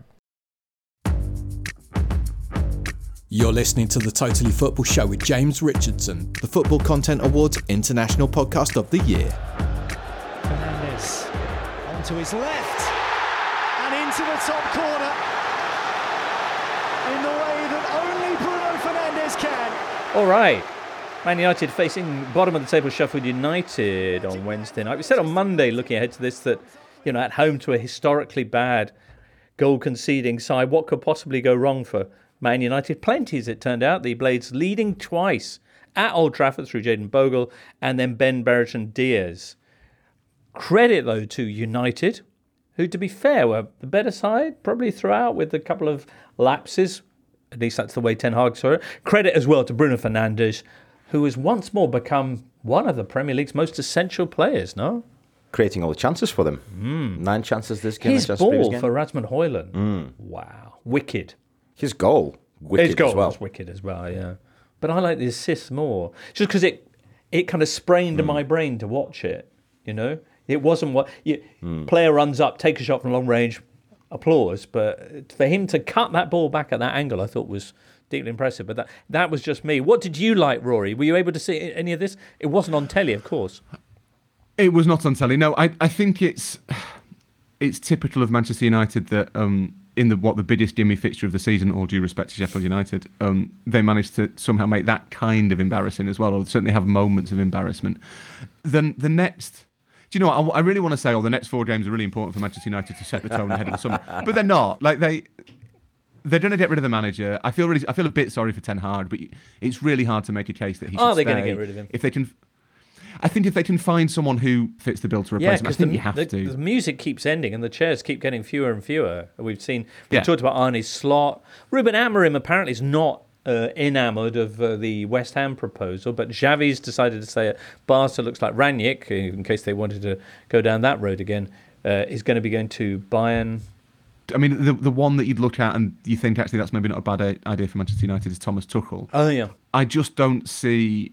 You're listening to the Totally Football Show with James Richardson, the Football Content Awards International Podcast of the Year. Fernandes onto his left and into the top corner in the way that only Bruno Fernandes can. All right. Man United facing bottom of the table Sheffield United on Wednesday night. We said on Monday, looking ahead to this, that, you know, at home to a historically bad goal conceding side, what could possibly go wrong for Man United? Plenty, as it turned out. The Blades leading twice at Old Trafford through Jayden Bogle and then Ben Brereton Diaz. Credit, though, to United, who, to be fair, were the better side probably throughout with a couple of lapses. At least that's the way Ten Hag saw it. Credit as well to Bruno Fernandes, who has once more become one of the Premier League's most essential players, no? Creating all the chances for them. Mm. Nine chances this game. His just ball game. for Rasmus Højlund. Mm. Wow. Wicked. His goal. Wicked His goal as well. was wicked as well, yeah. But I like the assists more. Just because it it kind of sprayed into mm. my brain to watch it, you know? It wasn't what... You, mm. Player runs up, take a shot from long range, applause. But for him to cut that ball back at that angle, I thought was deeply impressive. But that, that was just me. What did you like, Rory? Were you able to see any of this? It wasn't on telly, of course. It was not on telly. No, I, I think it's it's typical of Manchester United that um, in the what the biggest gimme fixture of the season, all due respect to Sheffield United, um, they managed to somehow make that kind of embarrassing as well, or certainly have moments of embarrassment. Then the next, do you know what? I, I really want to say, oh, the next four games are really important for Manchester United to set the tone ahead of the summer, but they're not. Like they. They're going to get rid of the manager. I feel really, I feel a bit sorry for Ten Hag, but it's really hard to make a case that he should Are they stay. going to get rid of him? If they can, I think if they can find someone who fits the bill to replace Yeah, him, I because think the, you have the, to. the music keeps ending and the chairs keep getting fewer and fewer. We've seen, we Yeah. talked about Arne Slot. Ruben Amorim apparently is not uh, enamoured of uh, the West Ham proposal, but Xavi's decided to say at Barca. Looks like Ranić, in case they wanted to go down that road again, uh, is going to be going to Bayern. I mean, the the one that you'd look at and you think actually that's maybe not a bad i- idea for Manchester United is Thomas Tuchel. Oh, yeah. I just don't see,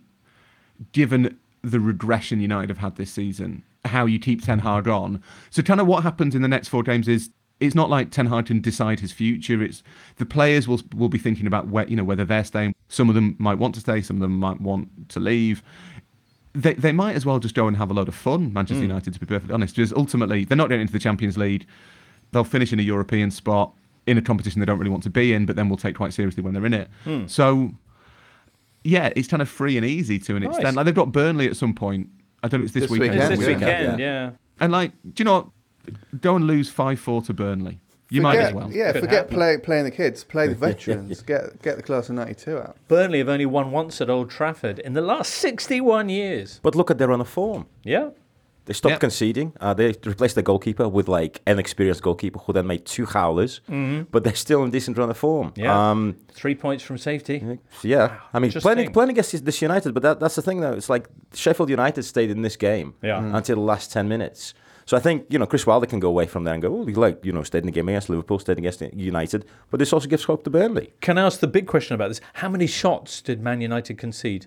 given the regression United have had this season, how you keep Ten Hag on. So kind of what happens in the next four games is it's not like Ten Hag can decide his future. It's the players will will be thinking about where, you know, whether they're staying. Some of them might want to stay, some of them might want to leave. They they might as well just go and have a load of fun, Manchester Mm. United, to be perfectly honest. Because ultimately they're not getting into the Champions League. They'll finish in a European spot in a competition they don't really want to be in, but then we'll take quite seriously when they're in it. Hmm. So, yeah, it's kind of free and easy to an Nice. extent. Like they've got Burnley at some point. I don't know, it's this, This weekend. weekend, It's this yeah. weekend, yeah. And like, do you know what? Go and lose five four to Burnley. You might Forget- as well. Yeah, Could forget happen. play, playing the kids, play the veterans, get get the class of ninety-two out. Burnley have only won once at Old Trafford in the last sixty-one years. But look at their run of form. Yeah. They stopped Yeah. conceding. Uh, they replaced the goalkeeper with like an experienced goalkeeper who then made two howlers. Mhm. But they're still in decent run of form. Yeah. Um, Three points from safety. yeah. I mean, Just playing, think. playing against this United, but that, that's the thing though. It's like Sheffield United stayed in this game Yeah. Mm. until the last ten minutes. So I think, you know, Chris Wilder can go away from there and go, oh, we like, you know, stayed in the game against Liverpool, stayed against United. But this also gives hope to Burnley. Can I ask the big question about this? How many shots did Man United concede?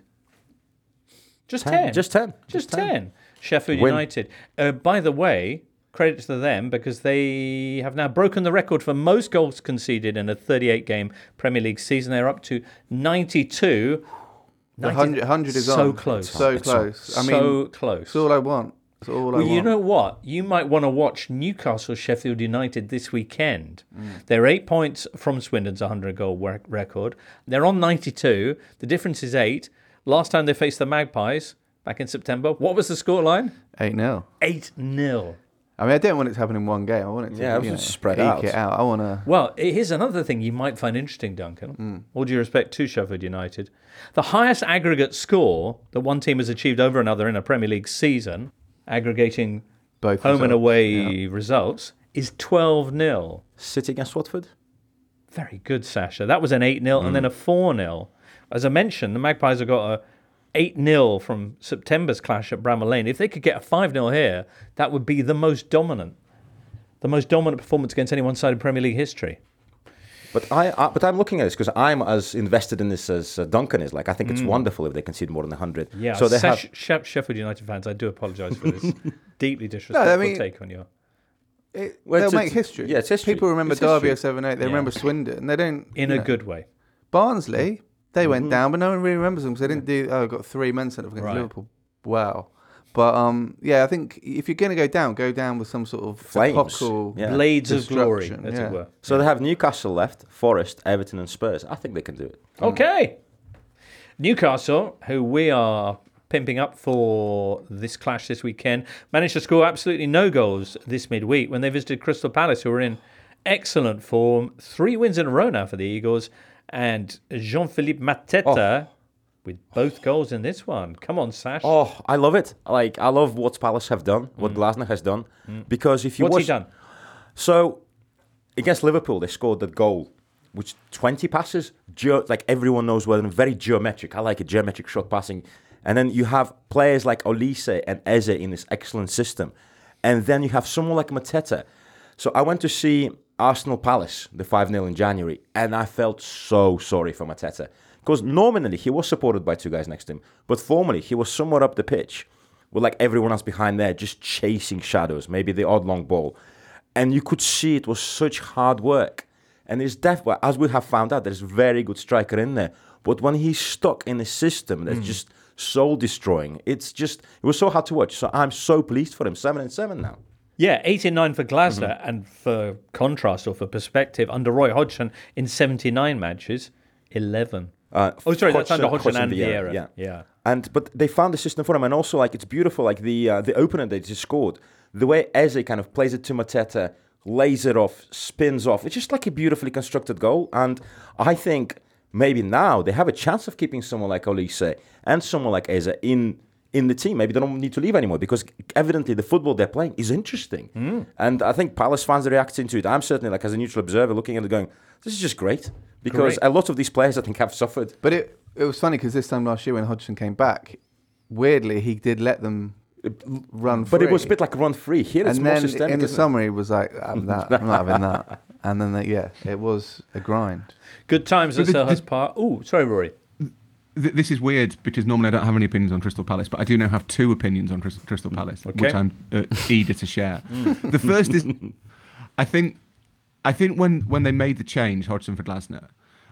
Just ten. Ten. Just ten. Just Just ten. ten. Sheffield Win. United. Uh, by the way, credit to them because they have now broken the record for most goals conceded in a thirty-eight game Premier League season. They're up to ninety-two. The hundred, hundred is so on. close. So It's on. close. I mean, so close. it's all I want. That's all I Well, want. you know what? You might want to watch Newcastle Sheffield United this weekend. Mm. They're eight points from Swindon's one hundred goal rec- record. They're on ninety-two. The difference is eight. Last time they faced the Magpies, back in September, what was the scoreline? eight nil. eight nil. I mean, I don't want it to happen in one game. I want it to Yeah, I was you know, just spread eke out. it out. I want to. Well, here's another thing you might find interesting, Duncan. Mm. All due respect to Sheffield United. The highest aggregate score that one team has achieved over another in a Premier League season, aggregating Both home and results, away yeah. results, is twelve nil. City against Watford? Very good, Sasha. That was an eight nil and then a four nil. As I mentioned, the Magpies have got a eight nil from September's clash at Bramall Lane. If they could get a five nil here, that would be the most dominant. The most dominant performance against any one side in Premier League history. But I, I but I'm looking at this because I'm as invested in this as uh, Duncan is. Like I think it's wonderful if they concede more than one hundred. Yeah, So they Sesh- have. Sheff- Sheffield United fans, I do apologise for this deeply disrespectful No, I mean- take on you. It, Well, they'll it's- make history. yeah, it's history. People remember It's Derby history. oh seven eight. They Yeah. remember Swindon. They don't. In you a know. good way. Barnsley, they went down, but no one really remembers them because they didn't do. Oh, got three men sent off against Right. Liverpool. Wow. But um, yeah, I think if you're going to go down, go down with some sort of Flames. epochal Yeah. Blades of glory, destruction, as yeah. it were. So they have Newcastle left, Forest, Everton, and Spurs. I think they can do it. Okay. Newcastle, who we are pimping up for this clash this weekend, managed to score absolutely no goals this midweek when they visited Crystal Palace, who were in excellent form. Three wins in a row now for the Eagles. And Jean-Philippe Mateta with both goals in this one. Come on, Sash. Oh, I love it. Like I love what Palace have done, what Glasner has done, because if you What's watch, he done? So against Liverpool, they scored that goal, which twenty passes, ge- like everyone knows well, and very geometric. I like it, geometric shot passing. And then you have players like Olise and Eze in this excellent system. And then you have someone like Mateta. So I went to see Arsenal Palace, the five nil in January, and I felt so sorry for Mateta. Because nominally, he was supported by two guys next to him. But formally, he was somewhat up the pitch with like everyone else behind there, just chasing shadows, maybe the odd long ball. And you could see it was such hard work. And there's definitely, as we have found out, there's a very good striker in there. But when he's stuck in a system that's just soul destroying, it's just, it was so hard to watch. So I'm so pleased for him. Seven and seven now. Yeah, eight and nine for Glasner, and for contrast or for perspective, under Roy Hodgson in seventy-nine matches, eleven. Uh, Oh, sorry, that's under Hodgson- Hodgson and Hodgson Vieira. Yeah. Yeah. And but they found the system for him, and also like it's beautiful, like the uh, the opener they just scored, the way Eze kind of plays it to Mateta, lays it off, spins off. It's just like a beautifully constructed goal, and I think maybe now they have a chance of keeping someone like Olise and someone like Eze in in the team. Maybe they don't need to leave anymore because evidently the football they're playing is interesting, and I think Palace fans are reacting to it. I'm certainly like as a neutral observer looking at it, going, "This is just great." Because Great. a lot of these players, I think, have suffered. But it it was funny because this time last year when Hodgson came back, weirdly he did let them run free. But it was a bit like run free. Here it's and more then systemic. in the isn't it? summer he was like, I'm, that, I'm not having that. And then, they, yeah, it was a grind. Good times at But the- Selhurst the- Park. Oh, sorry, Rory. Th- This is weird because normally I don't have any opinions on Crystal Palace, but I do now have two opinions on Crystal, Crystal Palace, Okay. which I'm uh, eager to share. The first is, I think, I think when when they made the change, Hodgson for Glasner,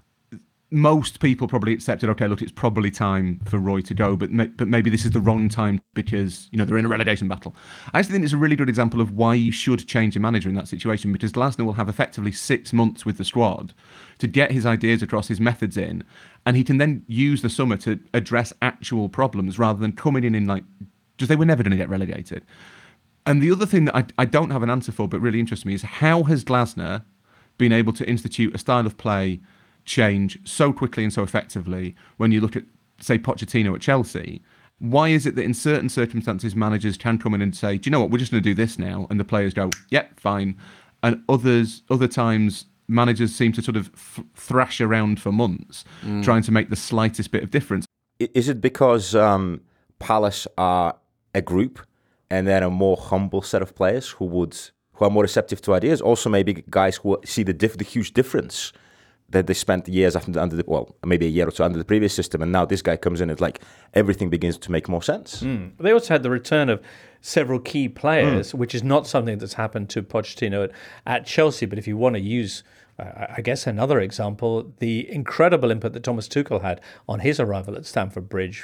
most people probably accepted, okay, look, it's probably time for Roy to go, but ma- but maybe this is the wrong time because, you know, they're in a relegation battle. I actually think it's a really good example of why you should change a manager in that situation, because Glasner will have effectively six months with the squad to get his ideas across, his methods in, and he can then use the summer to address actual problems rather than coming in in like, just they were never going to get relegated. And the other thing that I, I don't have an answer for, but really interests me, is how has Glasner been able to institute a style of play change so quickly and so effectively when you look at, say, Pochettino at Chelsea? Why is it that in certain circumstances managers can come in and say, do you know what, we're just going to do this now, and the players go, yep, fine, and others other times managers seem to sort of th- thrash around for months Mm. trying to make the slightest bit of difference? I- Is it because um, Palace are a group and they're a more humble set of players who would who are more receptive to ideas? Also, maybe guys who see the diff- the huge difference that they spent years after under the well, maybe a year or two under the previous system, and now this guy comes in, it's like everything begins to make more sense. Mm. They also had the return of several key players, mm. which is not something that's happened to Pochettino at, at Chelsea. But if you want to use, uh, I guess, another example, the incredible input that Thomas Tuchel had on his arrival at Stamford Bridge,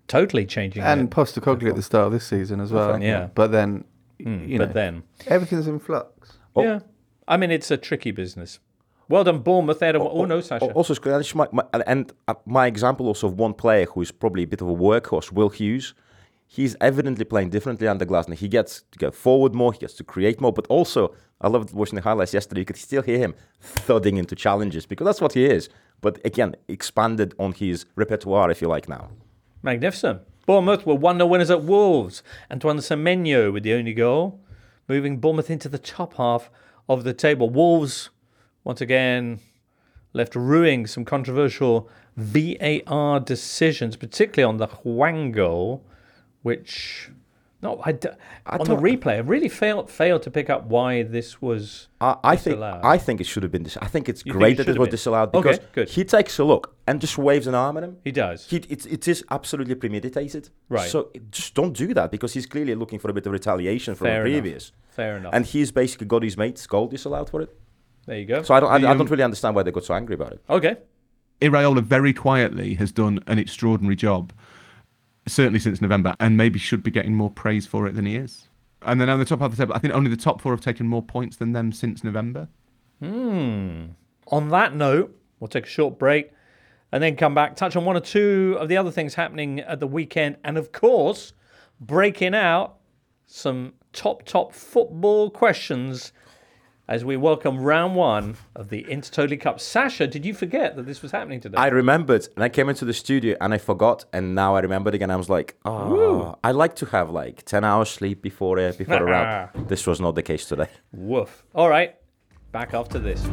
totally changing. And it. Postecoglou at the start of this season as well. Yeah. But then, Mm, you know, but then everything's in flux. Yeah, I mean it's a tricky business. Well done, Bournemouth. There, oh, oh no, Sasha. Also, my, my, and my example also of one player who is probably a bit of a workhorse, Will Hughes. He's evidently playing differently under Glasner. He gets to go forward more, he gets to create more, but also, I loved watching the highlights yesterday, you could still hear him thudding into challenges, because that's what he is. But again, expanded on his repertoire, if you like, now. Magnificent. Bournemouth were one nil winners at Wolves. Antoine Semenyo with the only goal, moving Bournemouth into the top half of the table. Wolves, once again, left ruining some controversial V A R decisions, particularly on the Hwang goal, which, no, I, d- I on the replay, I really failed failed to pick up why this was I, I think disallowed. I think it should have been dis- I think it's You great think it that it should was have been? disallowed because Okay, good. he takes a look and just waves an arm at him. He does. He, it, it is absolutely premeditated. Right. So just don't do that because he's clearly looking for a bit of retaliation from Fair the enough. previous. Fair enough. And he's basically got his mate's goal disallowed for it. There you go. So I don't, I, The, I um, don't really understand why they got so angry about it. Okay. Iraola very quietly has done an extraordinary job, certainly since November, and maybe should be getting more praise for it than he is. And then on the top half of the table, I think only the top four have taken more points than them since November. Hmm. On that note, we'll take a short break and then come back, touch on one or two of the other things happening at the weekend, and of course, breaking out some top, top football questions as we welcome round one of the Intertotally Cup. Sasha, did you forget that this was happening today? I remembered, and I came into the studio and I forgot, and now I remembered again. I was like, oh, Woo. I like to have like ten hours sleep before uh, before the round. This was not the case today. Woof. All right, back after this.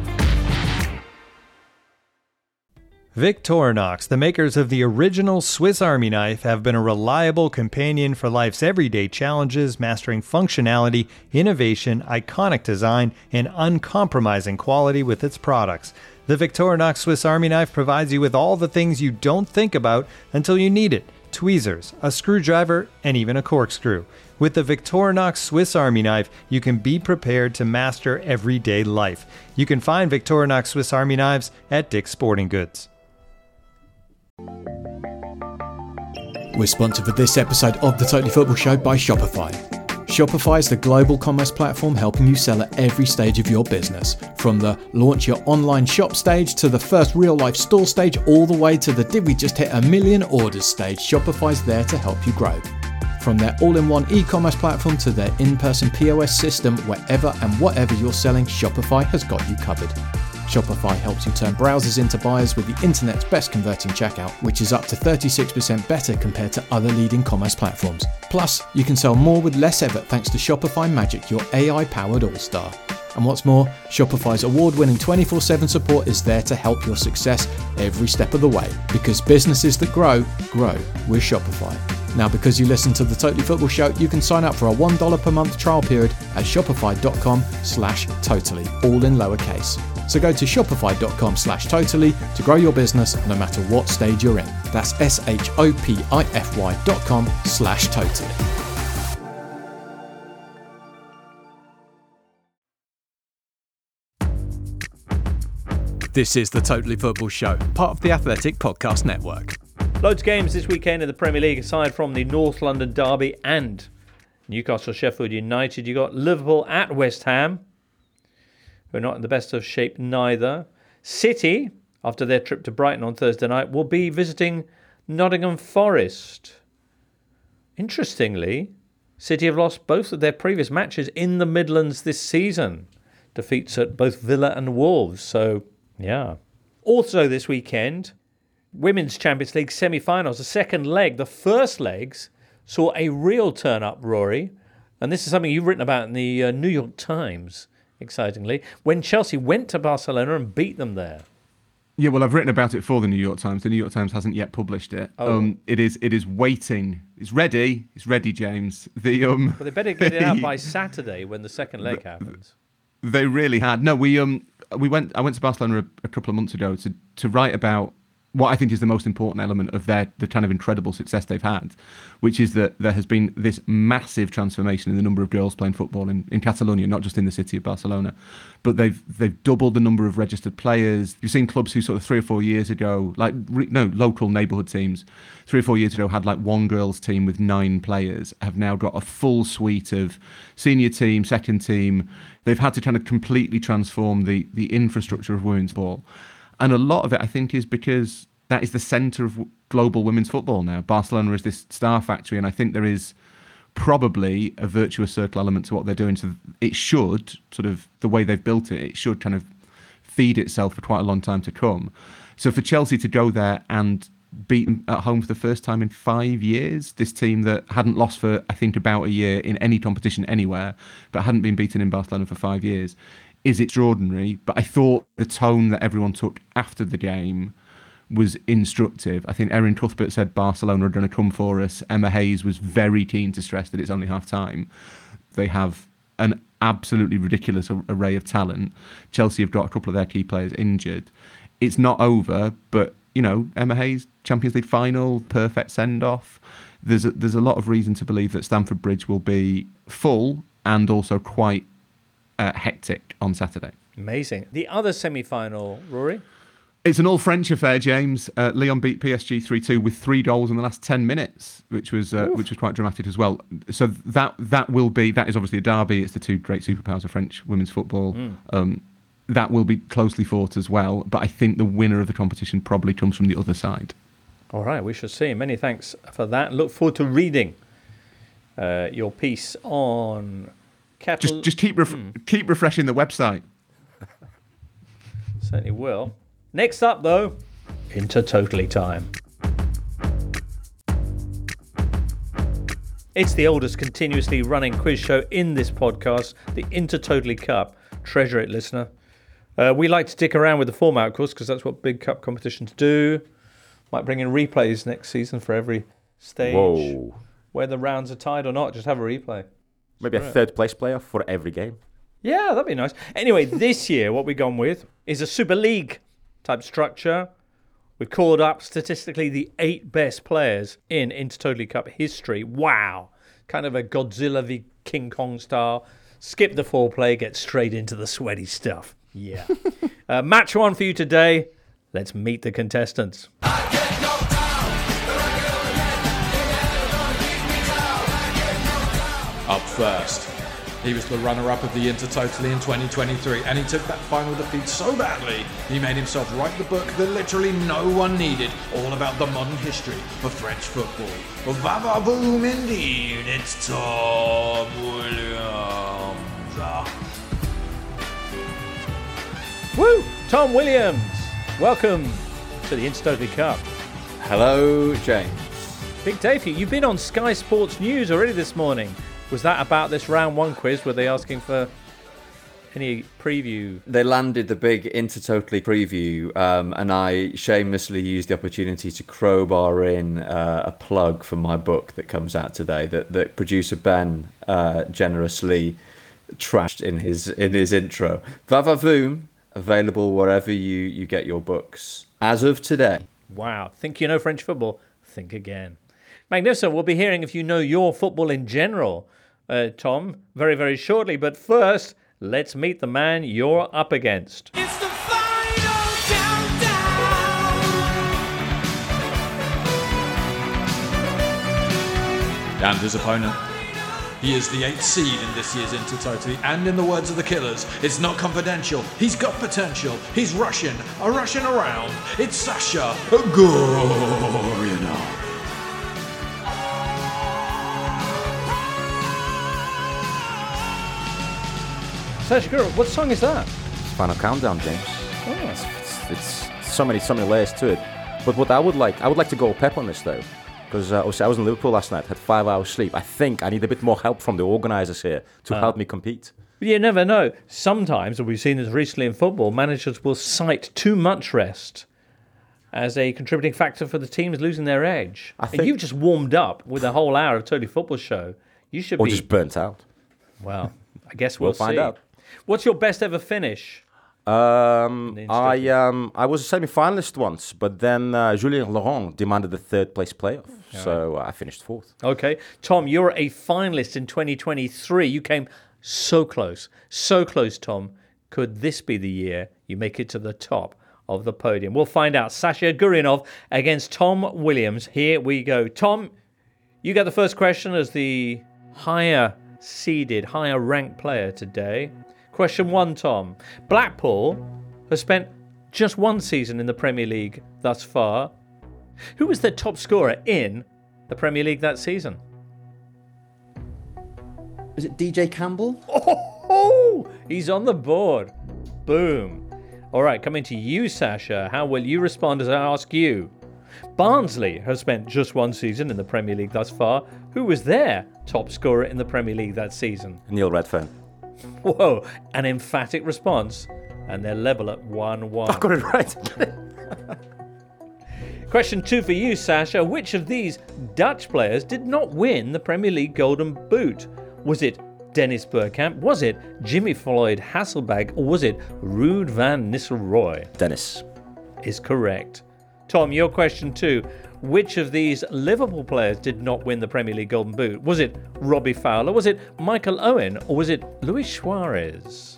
Victorinox, the makers of the original Swiss Army knife, have been a reliable companion for life's everyday challenges, mastering functionality, innovation, iconic design, and uncompromising quality with its products. The Victorinox Swiss Army knife provides you with all the things you don't think about until you need it: tweezers, a screwdriver, and even a corkscrew. With the Victorinox Swiss Army knife, you can be prepared to master everyday life. You can find Victorinox Swiss Army knives at Dick's Sporting Goods. We're sponsored for this episode of the Totally Football Show by Shopify. Shopify is the global commerce platform helping you sell at every stage of your business. From the launch your online shop stage to the first real life store stage, all the way to the did we just hit a million orders stage, Shopify's there to help you grow. From their all-in-one e-commerce platform to their in-person P O S system, wherever and whatever you're selling, Shopify has got you covered. Shopify helps you turn browsers into buyers with the internet's best converting checkout, which is up to thirty-six percent better compared to other leading commerce platforms. Plus, you can sell more with less effort thanks to Shopify Magic, your A I-powered all-star. And what's more, Shopify's award-winning twenty-four seven support is there to help your success every step of the way. Because businesses that grow, grow with Shopify. Now, because you listen to the Totally Football Show, you can sign up for a one dollar per month trial period at shopify.com slash totally, all in lowercase. So go to shopify.com slash totally to grow your business no matter what stage you're in. That's S-H-O-P-I-F-Y dot com slash totally. This is the Totally Football Show, part of the Athletic Podcast Network. Loads of games this weekend in the Premier League, aside from the North London derby and Newcastle Sheffield United. You got Liverpool at West Ham, who are not in the best of shape neither. City, after their trip to Brighton on Thursday night, will be visiting Nottingham Forest. Interestingly, City have lost both of their previous matches in the Midlands this season. Defeats at both Villa and Wolves. So, yeah. Also this weekend, Women's Champions League semi-finals. The second leg, the first legs, saw a real turn-up, Rory. And this is something you've written about in the uh, New York Times, excitingly, when Chelsea went to Barcelona and beat them there. Yeah, well, I've written about it for the New York Times. The New York Times hasn't yet published it. Oh. Um, it is it is waiting. It's ready. It's ready, James. The um. Well, they better get it out by Saturday when the second leg happens. They really had. No, we um we went. I went to Barcelona a, a couple of months ago to to write about what I think is the most important element of their the kind of incredible success they've had, which is that there has been this massive transformation in the number of girls playing football in, in Catalonia, not just in the city of Barcelona, but they've they've doubled the number of registered players. You've seen clubs who sort of three or four years ago, like re, no local neighbourhood teams, three or four years ago had like one girls team with nine players, have now got a full suite of senior team, second team. They've had to kind of completely transform the the infrastructure of women's ball. And a lot of it, I think, is because that is the centre of global women's football now. Barcelona is this star factory, and I think there is probably a virtuous circle element to what they're doing. So it should, sort of, the way they've built it, it should kind of feed itself for quite a long time to come. So for Chelsea to go there and beat them at home for the first time in five years, this team that hadn't lost for, I think, about a year in any competition anywhere, but hadn't been beaten in Barcelona for five years, is extraordinary. But I thought the tone that everyone took after the game was instructive. I think Erin Cuthbert said Barcelona are going to come for us. Emma Hayes was very keen to stress that it's only half time. They have an absolutely ridiculous array of talent. Chelsea have got a couple of their key players injured. It's not over, but, you know, Emma Hayes, Champions League final, perfect send-off. There's a, there's a lot of reason to believe that Stamford Bridge will be full and also quite Uh, hectic on Saturday. Amazing. The other semi-final, Rory? It's an all-French affair, James. Uh, Lyon beat P S G three two with three goals in the last ten minutes, which was uh, which was quite dramatic as well. So that that will be that is obviously a derby. It's the two great superpowers of French women's football. Mm. Um, that will be closely fought as well. But I think the winner of the competition probably comes from the other side. All right, we shall see. Many thanks for that. Look forward to reading uh, your piece on Catal- Just just keep ref- mm. keep refreshing the website. Certainly will. Next up, though, Inter Totally time. It's the oldest continuously running quiz show in this podcast, the Inter Totally Cup. Treasure it, listener. Uh, we like to stick around with the format, of course, because that's what big cup competitions do. Might bring in replays next season for every stage. Whoa. Whether rounds are tied or not, just have a replay. Maybe a third place player for every game. Yeah, that'd be nice. Anyway, this year, what we've gone with is a Super League type structure. We've called up statistically the eight best players in Inter Totally Cup history. Wow. Kind of a Godzilla v King Kong style. Skip the foreplay, get straight into the sweaty stuff. Yeah. uh, match one for you today. Let's meet the contestants. Up first, he was the runner-up of the Inter Totally in twenty twenty-three, and he took that final defeat so badly, he made himself write the book that literally no one needed, all about the modern history of French football. Va-va-boom indeed, it's Tom Williams. Woo! Tom Williams, welcome to the Inter Totally Cup. Hello, James. Big day for you. You've been on Sky Sports News already this morning. Was that about this round one quiz? Were they asking for any preview? They landed the big Inter Totally preview, um, and I shamelessly used the opportunity to crowbar in uh, a plug for my book that comes out today that, that producer Ben uh, generously trashed in his in his intro. Va-va-voom, available wherever you, you get your books. As of today. Wow. Think you know French football? Think again. Magnificent. We'll be hearing if you know your football in general, uh, Tom, very, very shortly. But first, let's meet the man you're up against. It's the final countdown. And his opponent. He is the eighth seed in this year's Inter Totally, and in the words of the Killers, it's not confidential. He's got potential. He's Russian, a Russian around. It's Sasha Goryunov. Sasha Goryunov, what song is that? Final Countdown, James. Oh. It's, it's, it's so many, so many layers to it. But what I would like, I would like to go pep on this though. Because uh, I was in Liverpool last night, had five hours sleep. I think I need a bit more help from the organisers here to uh, help me compete. You never know. Sometimes, and we've seen this recently in football, managers will cite too much rest as a contributing factor for the teams losing their edge. I think, and you've just warmed up with a whole hour of Totally Football Show. You should or be... just burnt out. Well, I guess we'll, we'll find see. out. What's your best ever finish? Um, I um, I was a semi-finalist once, but then uh, Julien Laurent demanded the third place playoff, All so uh, I finished fourth. Okay. Tom, you're a finalist in twenty twenty-three. You came so close. So close, Tom. Could this be the year you make it to the top of the podium? We'll find out. Sasha Gurinov against Tom Williams. Here we go. Tom, you get the first question as the higher seeded, higher ranked player today. Question one, Tom. Blackpool has spent just one season in the Premier League thus far. Who was their top scorer in the Premier League that season? Is it D J Campbell? Oh, he's on the board. Boom. All right, coming to you, Sasha. How will you respond as I ask you? Barnsley has spent just one season in the Premier League thus far. Who was their top scorer in the Premier League that season? Neil Redfern. Whoa, an emphatic response. And they're level at one one. I got it right. Question two for you, Sasha. Which of these Dutch players did not win the Premier League Golden Boot? Was it Dennis Bergkamp? Was it Jimmy Floyd Hasselbaink? Or was it Ruud van Nistelrooy? Dennis. Is correct. Tom, your question two. Which of these Liverpool players did not win the Premier League Golden Boot? Was it Robbie Fowler? Was it Michael Owen? Or was it Luis Suarez?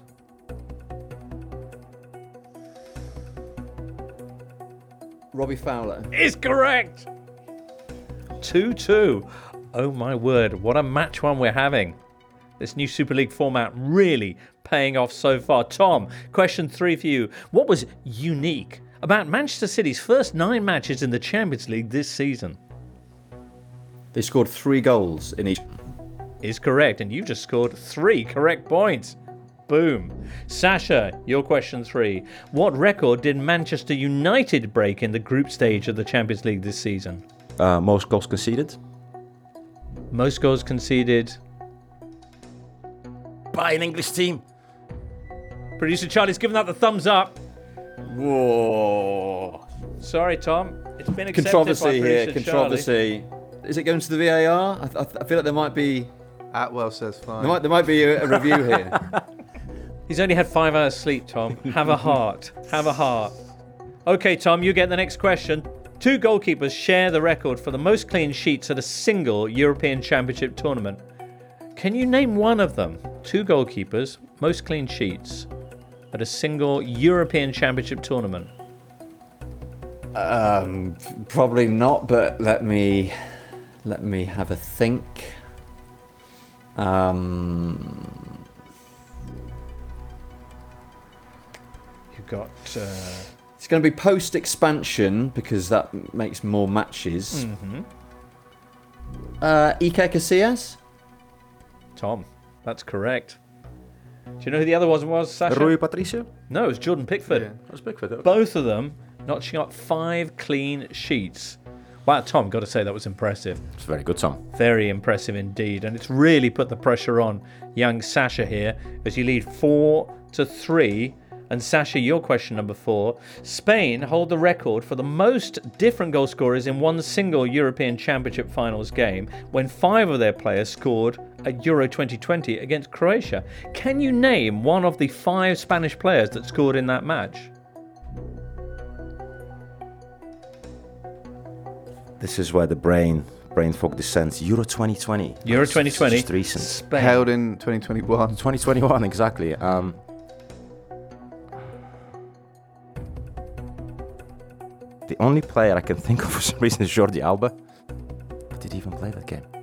Robbie Fowler. Is correct. two two. Oh my word, what a match one we're having. This new Super League format really paying off so far. Tom, question three for you. What was unique about Manchester City's first nine matches in the Champions League this season? They scored three goals in each. Is correct, and you just scored three correct points. Boom. Sasha, your question three. What record did Manchester United break in the group stage of the Champions League this season? Uh, most goals conceded. Most goals conceded by an English team. Producer Charlie's given that the thumbs up. Whoa. Sorry, Tom. It's been accepted Controversy by here. Producer Controversy. Charlie. Is it going to the V A R? I, th- I feel like there might be. Atwell says fine. There might, there might be a, a review here. He's only had five hours sleep, Tom. Have a heart. Have a heart. Okay, Tom, you get the next question. Two goalkeepers share the record for the most clean sheets at a single European Championship tournament. Can you name one of them? Two goalkeepers, most clean sheets at a single European Championship tournament. Um, probably not, but let me let me have a think. Um, You've got. Uh... It's going to be post-expansion because that makes more matches. Mm-hmm. Uh, Iker Casillas? Tom, that's correct. Do you know who the other one was, Sasha? Rui Patricio? No, it was Jordan Pickford. Yeah, that was Pickford. Okay. Both of them notching up five clean sheets. Wow, Tom, got to say that was impressive. It's very good, Tom. Very impressive indeed. And it's really put the pressure on young Sasha here as you lead four to three. And Sasha, your question number four. Spain hold the record for the most different goal scorers in one single European Championship finals game when five of their players scored at Euro twenty twenty against Croatia. Can you name one of the five Spanish players that scored in that match? This is where the brain brain fog descends. Euro twenty twenty. Euro twenty twenty. Just recent. Spain. Held in twenty twenty-one. twenty twenty-one, exactly. Um, the only player I can think of for some reason is Jordi Alba. But did he even play that game?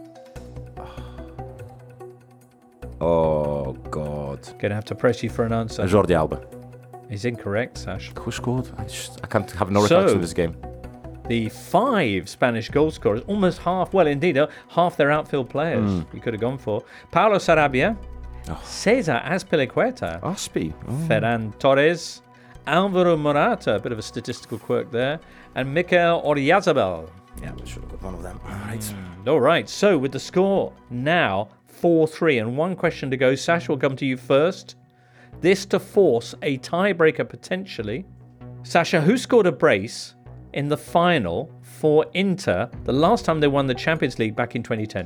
Oh, God. Gonna have to press you for an answer. Jordi Alba. Is incorrect, Sash. Who scored? I just I can't have no So- recollection of this game. The five Spanish goal scorers, almost half, well, indeed, uh, half their outfield players Mm. you could have gone for. Paulo Sarabia, Cesar Azpilicueta, Aspi, oh. Ferran Torres, Alvaro Morata, a bit of a statistical quirk there, and Mikel Oyarzabal. Yeah, we should have got one of them. All right. Mm, all right, so with the score now four three and one question to go, Sash will come to you first. This to force a tiebreaker potentially. Sasha, who scored a brace in the final for Inter the last time they won the Champions League back in twenty ten?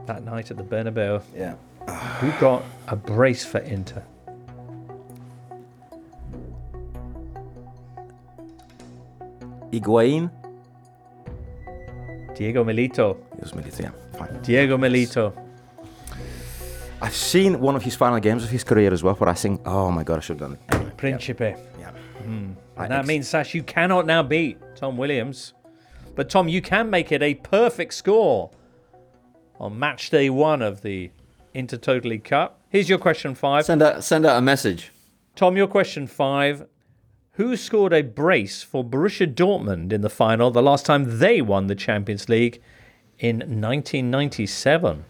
that night at the Bernabeu. Yeah. Who got a brace for Inter? Higuain. Diego Milito. It was Milito, yeah. Fine. Diego Milito. I've seen one of his final games of his career as well, but I think, oh my God, I should have done it. Anyway, Principe. Yeah. Mm. Right, And that next. means, Sash, you cannot now beat Tom Williams. But, Tom, you can make it a perfect score on match day one of the Intertotally Cup. Here's your question five. Send out, send out a message. Tom, your question five. Who scored a brace for Borussia Dortmund in the final the last time they won the Champions League in nineteen ninety-seven?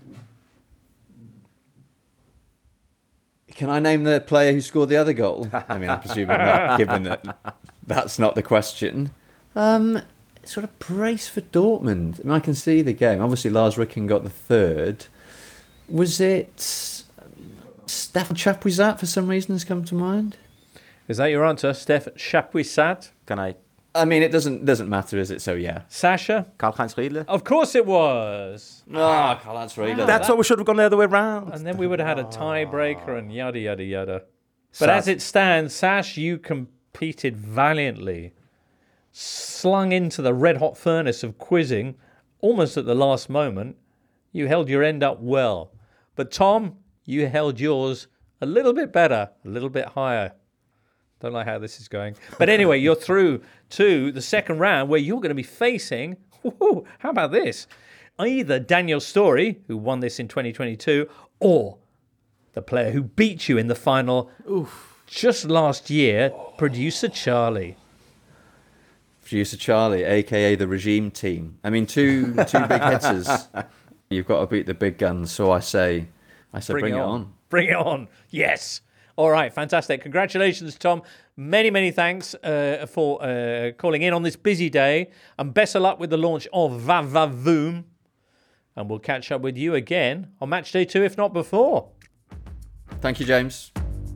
Can I name the player who scored the other goal? I mean, I'm presuming not, given that that's not the question. Um, sort of brace for Dortmund. I mean, I can see the game. Obviously, Lars Ricken got the third. Was it Stefan Chapuisat for some reason has come to mind? Is that your answer, Steph Chapuisat? Can I? I mean, it doesn't doesn't matter, is it? So, yeah. Sasha? Karl-Heinz Riedle? Of course it was. Ah, Karl-Heinz Riedle. That's what we should have gone the other way round. And then we would have had a tiebreaker and yada, yada, yada. But as it stands, Sash, you competed valiantly. Slung into the red-hot furnace of quizzing, almost at the last moment. You held your end up well. But Tom, you held yours a little bit better, a little bit higher. Don't like how this is going. But anyway, you're through to the second round where you're going to be facing, whoo, how about this? Either Daniel Story, who won this in twenty twenty-two, or the player who beat you in the final Oof. just last year, Producer Charlie. Producer Charlie, a k a the regime team. I mean, two two big hitters. You've got to beat the big guns, so I say, I say, bring, bring it on. on. Bring it on. Yes. All right, fantastic. Congratulations, Tom. Many, many thanks uh, for uh, calling in on this busy day. And best of luck with the launch of Vavavoom. And we'll catch up with you again on match day two, if not before. Thank you, James.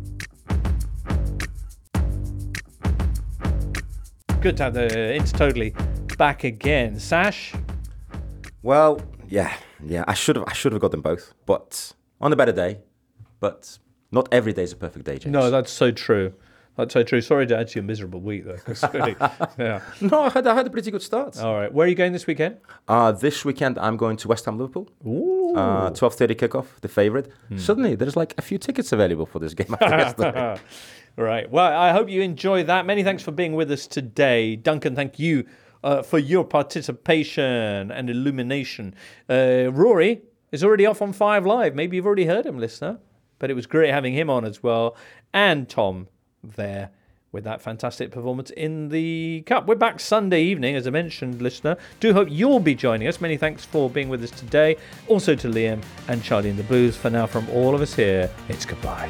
Good to have the Intertotally back again. Sash? Well, yeah, yeah. I should have, I should have got them both, but on a better day. But not every day is a perfect day, James. No, that's so true. That's so true. Sorry to add to your miserable week, though. 'Cause really, yeah. No, I had, I had a pretty good start. All right. Where are you going this weekend? Uh, this weekend, I'm going to West Ham Liverpool. Ooh. Uh, twelve thirty kickoff, the favourite. Hmm. Suddenly, there's like a few tickets available for this game after yesterday. Right. Well, I hope you enjoy that. Many thanks for being with us today. Duncan, thank you uh, for your participation and illumination. Uh, Rory is already off on Five Live. Maybe you've already heard him, listener. But it was great having him on as well. And Tom there with that fantastic performance in the Cup. We're back Sunday evening, as I mentioned, listener. Do hope you'll be joining us. Many thanks for being with us today. Also to Liam and Charlie in the Blues. For now, from all of us here, it's goodbye.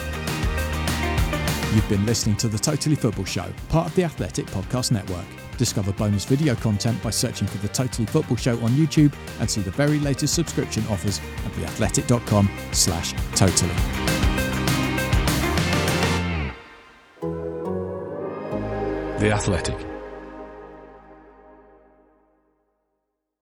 You've been listening to The Totally Football Show, part of the Athletic Podcast Network. Discover bonus video content by searching for The Totally Football Show on YouTube and see the very latest subscription offers at theathletic.com slash totally. The Athletic.